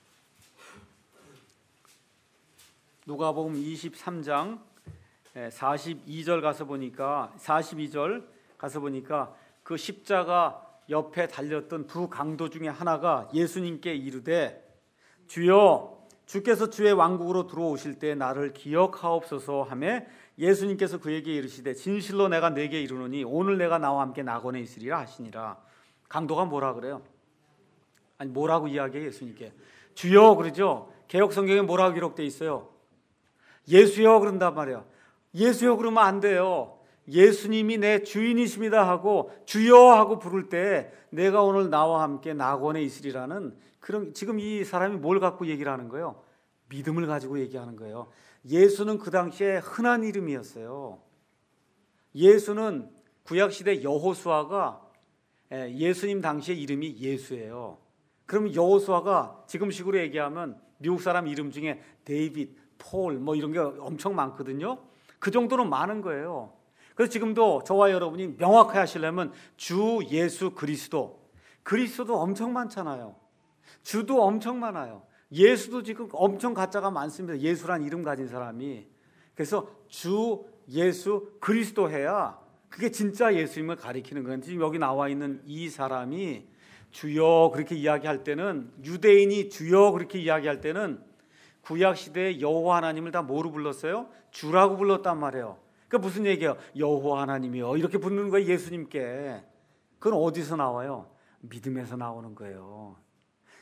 누가복음 23장 42절 가서 보니까 42절 가서 보니까 그 십자가 옆에 달렸던 두 강도 중에 하나가 예수님께 이르되 주여 주께서 주의 왕국으로 들어오실 때 나를 기억하옵소서 하매 예수님께서 그에게 이르시되 진실로 내가 네게 이르노니 오늘 내가 나와 함께 낙원에 있으리라 하시니라. 강도가 뭐라 그래요? 아니 뭐라고 이야기해요? 예수님께 주여 그러죠. 개역 성경에 뭐라고 기록되어 있어요? 예수여 그런단 말이에요. 예수여 그러면 안 돼요. 예수님이 내 주인이십니다 하고 주여 하고 부를 때 내가 오늘 나와 함께 낙원에 있으리라는 그런, 지금 이 사람이 뭘 갖고 얘기를 하는 거예요? 믿음을 가지고 얘기하는 거예요. 예수는 그 당시에 흔한 이름이었어요. 예수는 구약시대 여호수아가 예수님 당시의 이름이 예수예요. 그러면 여호수아가 지금식으로 얘기하면 미국 사람 이름 중에 데이빗, 폴 뭐 이런 게 엄청 많거든요. 그 정도로 많은 거예요. 그래서 지금도 저와 여러분이 명확하게 하시려면 주 예수 그리스도도 엄청 많잖아요. 주도 엄청 많아요. 예수도 지금 엄청 가짜가 많습니다. 예수란 이름 가진 사람이. 그래서 주 예수 그리스도 해야 그게 진짜 예수님을 가리키는 거예요. 지금 여기 나와 있는 이 사람이 주여 그렇게 이야기할 때는, 유대인이 주여 그렇게 이야기할 때는 구약시대에 여호와 하나님을 다 뭐로 불렀어요? 주라고 불렀단 말이에요. 그러니까 무슨 얘기예요? 여호와 하나님이요 이렇게 부르는 거예요. 예수님께. 그건 어디서 나와요? 믿음에서 나오는 거예요.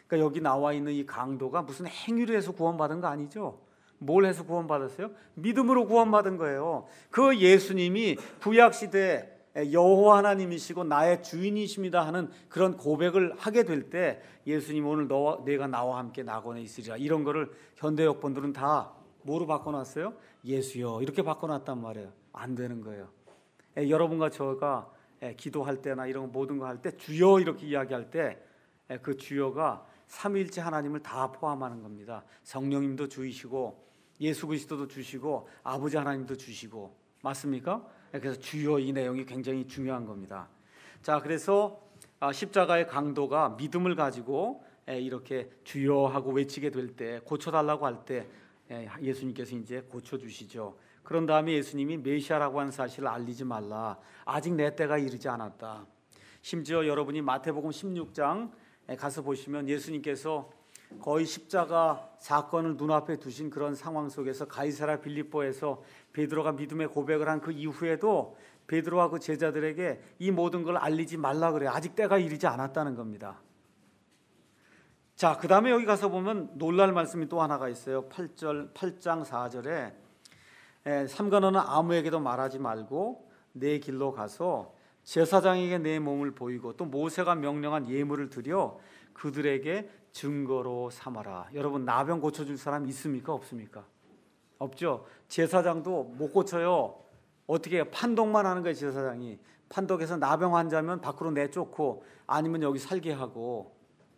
그러니까 여기 나와 있는 이 강도가 무슨 행위를 해서 구원받은 거 아니죠? 뭘 해서 구원받았어요? 믿음으로 구원받은 거예요. 그 예수님이 구약 시대에 여호와 하나님이시고 나의 주인이십니다 하는 그런 고백을 하게 될 때 예수님 오늘 내가 나와 함께 낙원에 있으리라, 이런 거를 현대 역본들은 다 뭐로 바꿔놨어요? 예수여 이렇게 바꿔놨단 말이에요. 안 되는 거예요. 여러분과 저가 기도할 때나 이런 모든 거 할 때 주여 이렇게 이야기할 때 그 주여가 삼위일체 하나님을 다 포함하는 겁니다. 성령님도 주이시고 예수 그리스도도 주시고 아버지 하나님도 주시고, 맞습니까? 그래서 주여 이 내용이 굉장히 중요한 겁니다. 자, 그래서 십자가의 강도가 믿음을 가지고 이렇게 주여 하고 외치게 될 때, 고쳐달라고 할 때 예수님께서 이제 고쳐주시죠. 그런 다음에 예수님이 메시아라고 하는 사실을 알리지 말라. 아직 내 때가 이르지 않았다. 심지어 여러분이 마태복음 16장 가서 보시면 예수님께서 거의 십자가 사건을 눈앞에 두신 그런 상황 속에서 가이사랴 빌립보에서 베드로가 믿음의 고백을 한 그 이후에도 베드로와 그 제자들에게 이 모든 걸 알리지 말라 그래요. 아직 때가 이르지 않았다는 겁니다. 자, 그 다음에 여기 가서 보면 놀랄 말씀이 또 하나가 있어요. 8장 4절에 삼가 너는 아무에게도 말하지 말고 내 길로 가서 제사장에게 내 몸을 보이고 또 모세가 명령한 예물을 드려 그들에게 증거로 삼아라. 여러분, 나병 고쳐줄 사람 있습니까? 없습니까? 없죠. 제사장도 못 고쳐요. 어떻게 해요? 판독만 하는 거예요. 제사장이 판독해서 나병 환자면 밖으로 내쫓고 아니면 여기 살게 하고.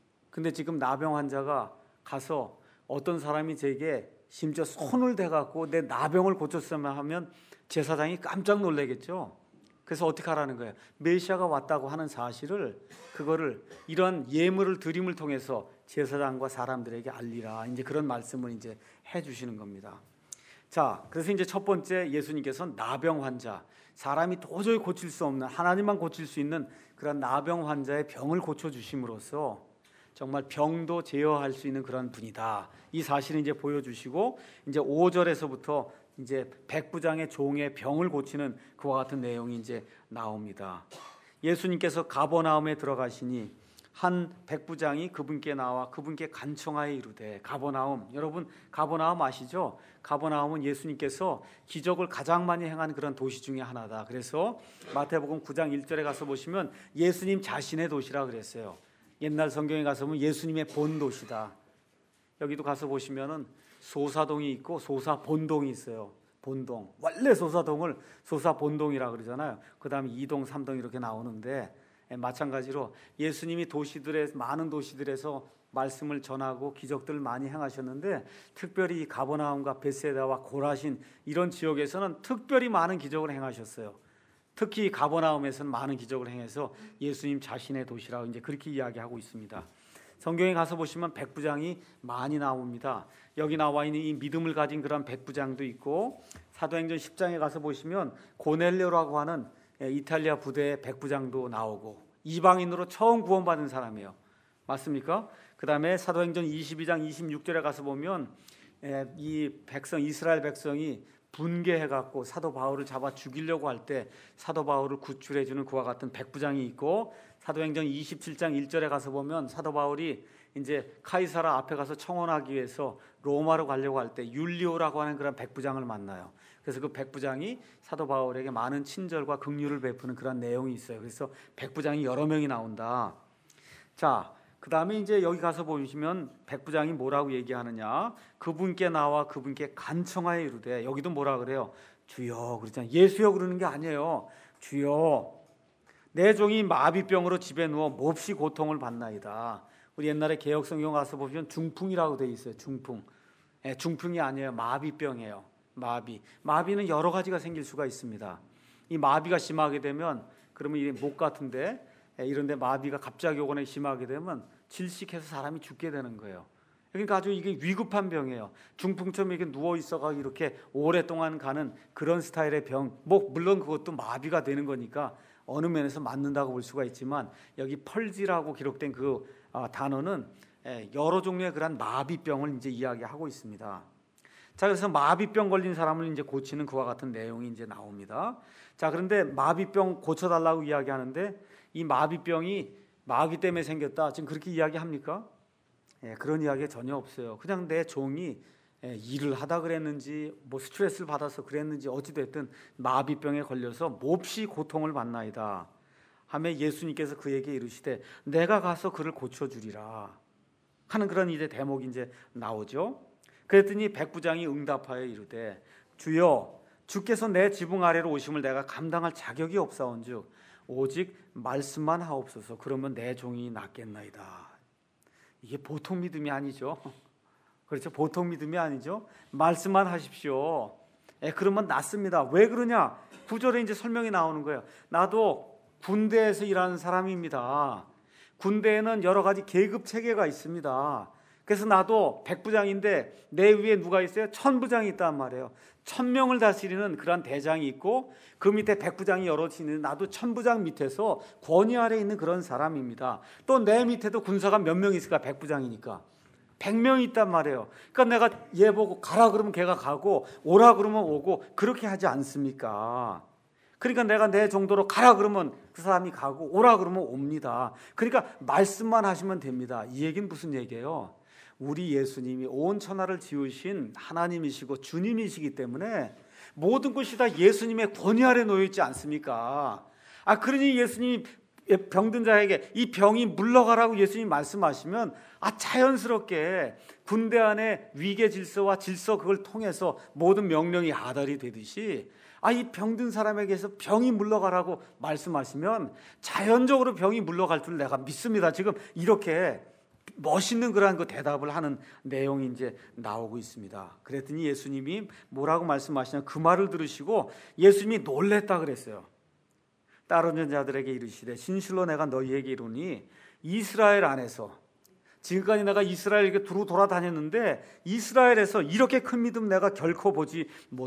근데 지금 나병 환자가 가서 어떤 사람이 제게 심지어 손을 대갖고 내 나병을 고쳤으면 하면 제사장이 깜짝 놀라겠죠. 그래서 어떻게 하라는 거예요? 메시아가 왔다고 하는 사실을, 그거를 이러한 예물을 드림을 통해서 제사장과 사람들에게 알리라. 이제 그런 말씀을 이제 해주시는 겁니다. 자, 그래서 이제 첫 번째 예수님께서 나병 환자, 사람이 도저히 고칠 수 없는, 하나님만 고칠 수 있는 그런 나병 환자의 병을 고쳐 주심으로써 정말 병도 제어할 수 있는 그런 분이다. 이 사실을 이제 보여주시고 이제 5절에서부터 이제 백부장의 종의 병을 고치는 그와 같은 내용이 이제 나옵니다. 예수님께서 가버나움에 들어가시니 한 백부장이 그분께 나와 그분께 간청하여 이르되, 가버나움, 여러분 가버나움 아시죠? 가버나움은 예수님께서 기적을 가장 많이 행한 그런 도시 중에 하나다. 그래서 마태복음 9장 1절에 가서 보시면 예수님 자신의 도시라 그랬어요. 옛날 성경에 가서 보면 예수님의 본도시다. 여기도 가서 보시면은 소사동이 있고 소사본동이 있어요. 본동, 원래 소사동을 소사본동이라 그러잖아요. 그 다음에 2동, 3동 이렇게 나오는데 마찬가지로 예수님이 많은 도시들에서 말씀을 전하고 기적들을 많이 행하셨는데 특별히 가버나움과 벳세다와 고라신 이런 지역에서는 특별히 많은 기적을 행하셨어요. 특히 가버나움에서는 많은 기적을 행해서 예수님 자신의 도시라고 이제 그렇게 이야기하고 있습니다. 성경에 가서 보시면 백부장이 많이 나옵니다. 여기 나와 있는 이 믿음을 가진 그런 백부장도 있고, 사도행전 10장에 가서 보시면 고넬료라고 하는 이탈리아 부대의 백부장도 나오고, 이방인으로 처음 구원받은 사람이에요. 맞습니까? 그 다음에 사도행전 22장 26절에 가서 보면 이 백성, 이스라엘 백성이 분개해갖고 사도 바울을 잡아 죽이려고 할 때 사도 바울을 구출해주는 그와 같은 백부장이 있고, 사도행전 27장 1절에 가서 보면 사도 바울이 이제 카이사라 앞에 가서 청원하기 위해서 로마로 가려고 할 때 율리오라고 하는 그런 백부장을 만나요. 그래서 그 백부장이 사도 바울에게 많은 친절과 긍휼을 베푸는 그런 내용이 있어요. 그래서 백부장이 여러 명이 나온다. 자, 그 다음에 이제 여기 가서 보시면 백부장이 뭐라고 얘기하느냐, 그분께 나와 그분께 간청하여 이르되, 여기도 뭐라 그래요? 주여 그러잖아요. 예수여 그러는 게 아니에요. 주여, 내 종이 마비병으로 집에 누워 몹시 고통을 받나이다. 우리 옛날에 개혁성경 가서 보시면 중풍이라고 돼 있어요. 중풍. 중풍이 아니에요. 마비병이에요. 마비는 여러 가지가 생길 수가 있습니다. 이 마비가 심하게 되면, 그러면 이 목 같은데 이런 데 마비가 갑자기 오거나 심하게 되면 질식해서 사람이 죽게 되는 거예요. 그러니까 아주 이게 위급한 병이에요. 중풍처럼 이렇게 누워 있어가 이렇게 오랫동안 가는 그런 스타일의 병. 물론 그것도 마비가 되는 거니까 어느 면에서 맞는다고 볼 수가 있지만, 여기 펄지라고 기록된 그 단어는 여러 종류의 그런 마비병을 이제 이야기하고 있습니다. 자, 그래서 마비병 걸린 사람을 이제 고치는 그와 같은 내용이 이제 나옵니다. 자, 그런데 마비병 고쳐달라고 이야기하는데 이 마비병이 마귀 때문에 생겼다, 지금 그렇게 이야기합니까? 그런 이야기 전혀 없어요. 그냥 내 종이 일을 하다 그랬는지 뭐 스트레스를 받아서 그랬는지 어찌됐든 마비병에 걸려서 몹시 고통을 받나이다 하며 예수님께서 그에게 이르시되 내가 가서 그를 고쳐주리라 하는 그런 이제 대목이 이제 나오죠. 그랬더니 백부장이 응답하여 이르되 주여 주께서 내 지붕 아래로 오심을 내가 감당할 자격이 없사온즉 오직 말씀만 하옵소서 그러면 내 종이 낫겠나이다. 이게 보통 믿음이 아니죠. 그렇죠? 보통 믿음이 아니죠. 말씀만 하십시오. 그러면 낫습니다. 왜 그러냐? 9절에 이제 설명이 나오는 거예요. 나도 군대에서 일하는 사람입니다. 군대에는 여러 가지 계급 체계가 있습니다. 그래서 나도 백부장인데 내 위에 누가 있어요? 천부장이 있단 말이에요. 1000명을 다스리는 그런 대장이 있고 그 밑에 백부장이 여럿이 있는데 나도 천부장 밑에서 권위 아래 있는 그런 사람입니다. 또 내 밑에도 군사가 몇 명 있을까? 백부장이니까 100명이 있단 말이에요. 그러니까 내가 얘 보고 가라 그러면 걔가 가고 오라 그러면 오고 그렇게 하지 않습니까? 그러니까 내가 내 정도로 가라 그러면 그 사람이 가고 오라 그러면 옵니다. 그러니까 말씀만 하시면 됩니다. 이 얘기는 무슨 얘기예요? 우리 예수님이 온 천하를 지으신 하나님이시고 주님이시기 때문에 모든 것이 다 예수님의 권위 아래 놓여 있지 않습니까? 그러니 예수님이 병든 자에게 이 병이 물러가라고 예수님이 말씀하시면 자연스럽게 군대 안에 위계 질서와 질서 그걸 통해서 모든 명령이 하달이 되듯이 이 병든 사람에게서 병이 물러가라고 말씀하시면 자연적으로 병이 물러갈 줄 내가 믿습니다. 지금 이렇게 멋있는 그러한 그 대답을 하는 내용이 이제 나오고 있습니다. 그랬더니 예수님이 뭐라고 말씀하시냐 그 말을 들으시고 예수님이 놀랬다 그랬어요. 따르는 자들에게 이르시되 진실로 내가 너희에게 이르니 이스라엘 안에서 지금까지 내가 이스라엘에게 두루 돌아다녔는데 이스라엘에서 이렇게 큰 믿음 내가 결코 보지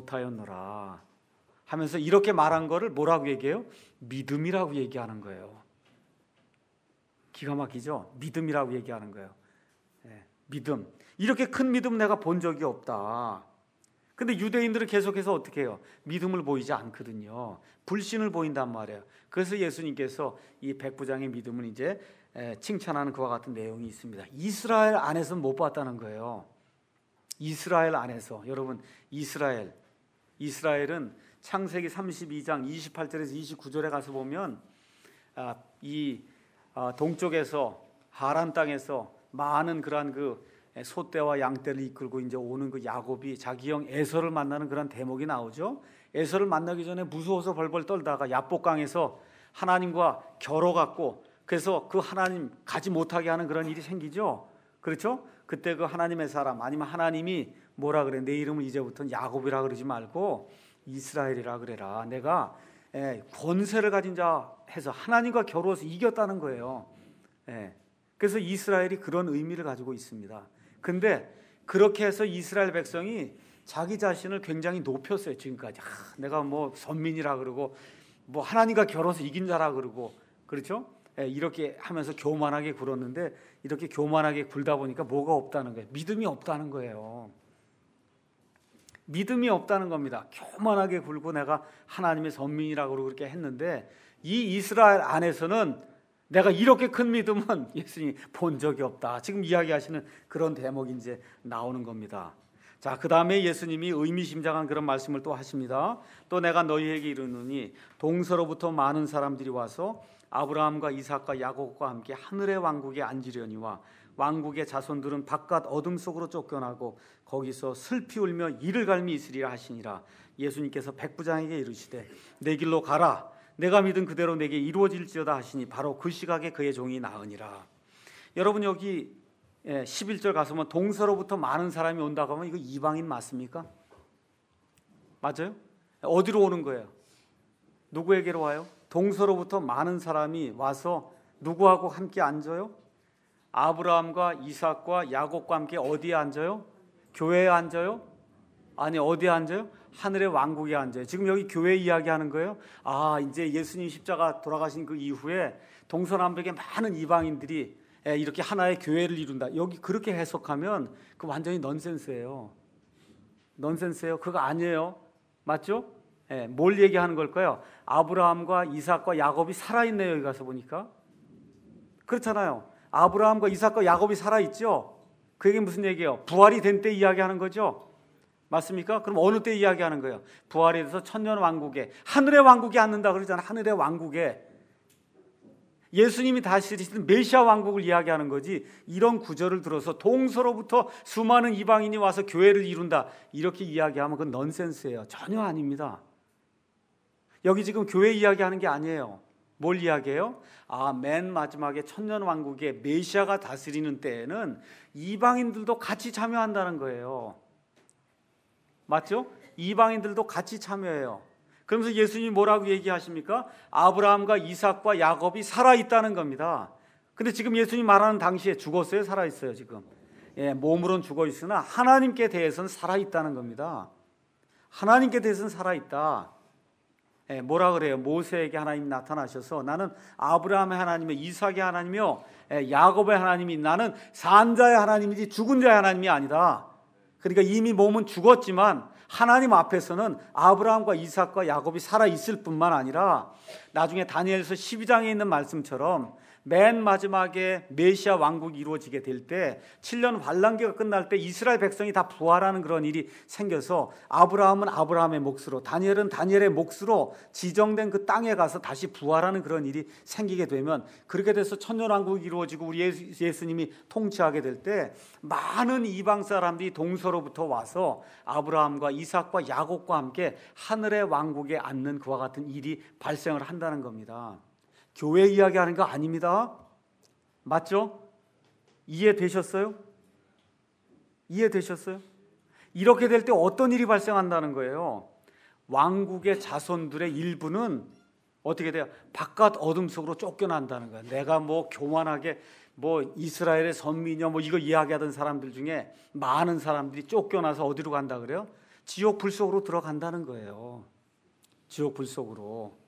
못하였노라 하면서 이렇게 말한 거를 뭐라고 얘기해요? 믿음이라고 얘기하는 거예요. 기가 막히죠? 믿음이라고 얘기하는 거예요. 믿음. 이렇게 큰 믿음 내가 본 적이 없다. 근데 유대인들은 계속해서 어떻게 해요? 믿음을 보이지 않거든요. 불신을 보인단 말이에요. 그래서 예수님께서 이 백부장의 믿음을 이제 칭찬하는 그와 같은 내용이 있습니다. 이스라엘 안에서는 못 봤다는 거예요. 이스라엘 안에서. 여러분 이스라엘은 창세기 32장 28절에서 29절에 가서 보면 동쪽에서 하란 땅에서 많은 그러한 그 소떼와 양떼를 이끌고 이제 오는 그 야곱이 자기 형 에서를 만나는 그런 대목이 나오죠. 에서를 만나기 전에 무서워서 벌벌 떨다가 야복강에서 하나님과 겨뤄갖고 그래서 그 하나님 가지 못하게 하는 그런 일이 생기죠. 그렇죠? 그때 그 하나님의 사람 아니면 하나님이 뭐라 그래? 내 이름을 이제부터는 야곱이라 그러지 말고 이스라엘이라 그래라. 내가 권세를 가진 자 해서 하나님과 겨루어서 이겼다는 거예요. 그래서 이스라엘이 그런 의미를 가지고 있습니다. 근데 그렇게 해서 이스라엘 백성이 자기 자신을 굉장히 높였어요. 지금까지 내가 뭐 선민이라 그러고 뭐 하나님과 겨뤄서 이긴 자라 그러고 그렇죠? 이렇게 하면서 교만하게 굴었는데 이렇게 교만하게 굴다 보니까 뭐가 없다는 거예요. 믿음이 없다는 거예요. 믿음이 없다는 겁니다. 교만하게 굴고 내가 하나님의 선민이라고 그렇게 했는데 이 이스라엘 안에서는 내가 이렇게 큰 믿음은 예수님이 본 적이 없다. 지금 이야기하시는 그런 대목이 이제 나오는 겁니다. 자, 그 다음에 예수님이 의미심장한 그런 말씀을 또 하십니다. 또 내가 너희에게 이르노니 동서로부터 많은 사람들이 와서 아브라함과 이삭과 야곱과 함께 하늘의 왕국에 앉으려니와 왕국의 자손들은 바깥 어둠 속으로 쫓겨나고 거기서 슬피 울며 이를 갈미 있으리라 하시니라. 예수님께서 백부장에게 이르시되 내 길로 가라. 내가 믿은 그대로 내게 이루어질지어다 하시니 바로 그 시각에 그의 종이 나으니라. 여러분 여기 11절 가서 보면 동서로부터 많은 사람이 온다고 하면 이거 이방인 맞습니까? 맞아요? 어디로 오는 거예요? 누구에게로 와요? 동서로부터 많은 사람이 와서 누구하고 함께 앉아요? 아브라함과 이삭과 야곱과 함께 어디에 앉아요? 교회에 앉아요? 아니 어디에 앉아요? 하늘의 왕국에 앉아요. 지금 여기 교회 이야기하는 거예요. 이제 예수님 십자가 돌아가신 그 이후에 동서남북에 많은 이방인들이 이렇게 하나의 교회를 이룬다. 여기 그렇게 해석하면 그 완전히 넌센스예요. 넌센스예요. 그거 아니에요. 맞죠? 뭘 얘기하는 걸까요? 아브라함과 이삭과 야곱이 살아있네요. 여기 가서 보니까. 그렇잖아요. 아브라함과 이삭과 야곱이 살아있죠. 그게 무슨 얘기예요? 부활이 된 때 이야기하는 거죠. 맞습니까? 그럼 어느 때 이야기하는 거예요? 부활에 대해서 천년 왕국에, 하늘의 왕국이 앉는다 그러잖아요. 하늘의 왕국에 예수님이 다스리시는 메시아 왕국을 이야기하는 거지, 이런 구절을 들어서 동서로부터 수많은 이방인이 와서 교회를 이룬다 이렇게 이야기하면 그건 넌센스예요. 전혀 아닙니다. 여기 지금 교회 이야기하는 게 아니에요. 뭘 이야기해요? 맨 마지막에 천년 왕국에 메시아가 다스리는 때에는 이방인들도 같이 참여한다는 거예요. 맞죠? 이방인들도 같이 참여해요. 그러면서 예수님이 뭐라고 얘기하십니까? 아브라함과 이삭과 야곱이 살아있다는 겁니다. 근데 지금 예수님 말하는 당시에 죽었어요? 살아있어요? 지금 몸으로는 죽어있으나 하나님께 대해서는 살아있다는 겁니다. 하나님께 대해서는 살아있다. 뭐라 그래요? 모세에게 하나님이 나타나셔서 나는 아브라함의 하나님이며 이삭의 하나님이며 야곱의 하나님이, 나는 산 자의 하나님이지 죽은 자의 하나님이 아니다. 그러니까 이미 몸은 죽었지만 하나님 앞에서는 아브라함과 이삭과 야곱이 살아있을 뿐만 아니라 나중에 다니엘서 12장에 있는 말씀처럼 맨 마지막에 메시아 왕국이 이루어지게 될 때 7년 환란기가 끝날 때 이스라엘 백성이 다 부활하는 그런 일이 생겨서 아브라함은 아브라함의 몫으로, 다니엘은 다니엘의 몫으로 지정된 그 땅에 가서 다시 부활하는 그런 일이 생기게 되면, 그렇게 돼서 천년 왕국이 이루어지고 우리 예수님이 통치하게 될 때 많은 이방 사람들이 동서로부터 와서 아브라함과 이삭과 야곱과 함께 하늘의 왕국에 앉는 그와 같은 일이 발생을 한다는 겁니다. 교회 이야기하는 거 아닙니다. 맞죠? 이해되셨어요? 이해되셨어요? 이렇게 될 때 어떤 일이 발생한다는 거예요? 왕국의 자손들의 일부는 어떻게 돼요? 바깥 어둠 속으로 쫓겨난다는 거예요. 내가 뭐 교만하게 이스라엘의 선민이요 이거 이야기하던 사람들 중에 많은 사람들이 쫓겨나서 어디로 간다 그래요? 지옥 불 속으로 들어간다는 거예요. 지옥 불 속으로.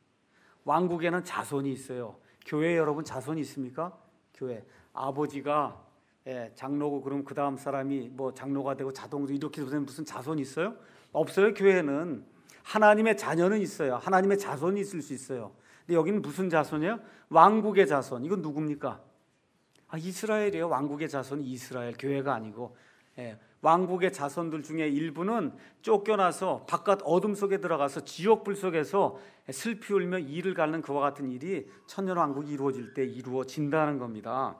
왕국에는 자손이 있어요. 교회 여러분 자손이 있습니까? 교회 아버지가 장로고 그럼 그 다음 사람이 장로가 되고 자동으로 이렇게 되면 무슨 자손이 있어요? 없어요. 교회는 하나님의 자녀는 있어요. 하나님의 자손이 있을 수 있어요. 근데 여기는 무슨 자손이에요? 왕국의 자손. 이건 누굽니까? 이스라엘이에요. 왕국의 자손이 이스라엘, 교회가 아니고. 왕국의 자손들 중에 일부는 쫓겨나서 바깥 어둠 속에 들어가서 지옥불 속에서 슬피 울며 이를 갉는 그와 같은 일이 천년 왕국이 이루어질 때 이루어진다는 겁니다.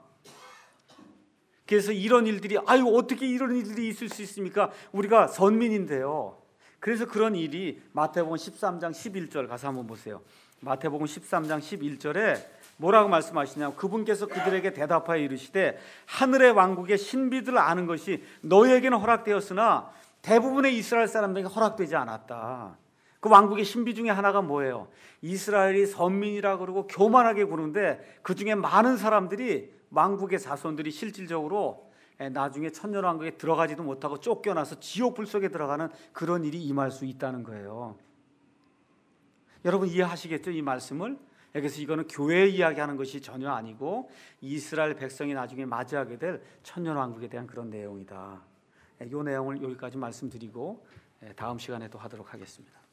그래서 이런 일들이 어떻게 이런 일들이 있을 수 있습니까? 우리가 선민인데요. 그래서 그런 일이 마태복음 13장 11절 가서 한번 보세요. 마태복음 13장 11절에 뭐라고 말씀하시냐면, 그분께서 그들에게 대답하여 이르시되 하늘의 왕국의 신비들을 아는 것이 너희에게는 허락되었으나 대부분의 이스라엘 사람들에게 허락되지 않았다. 그 왕국의 신비 중에 하나가 뭐예요? 이스라엘이 선민이라 그러고 교만하게 구는데 그 중에 많은 사람들이, 왕국의 자손들이 실질적으로 나중에 천년 왕국에 들어가지도 못하고 쫓겨나서 지옥 불 속에 들어가는 그런 일이 임할 수 있다는 거예요. 여러분 이해하시겠죠? 이 말씀을? 그래서 이거는 교회 이야기하는 것이 전혀 아니고 이스라엘 백성이 나중에 맞이하게 될 천년 왕국에 대한 그런 내용이다. 이 내용을 여기까지 말씀드리고 다음 시간에 또 하도록 하겠습니다.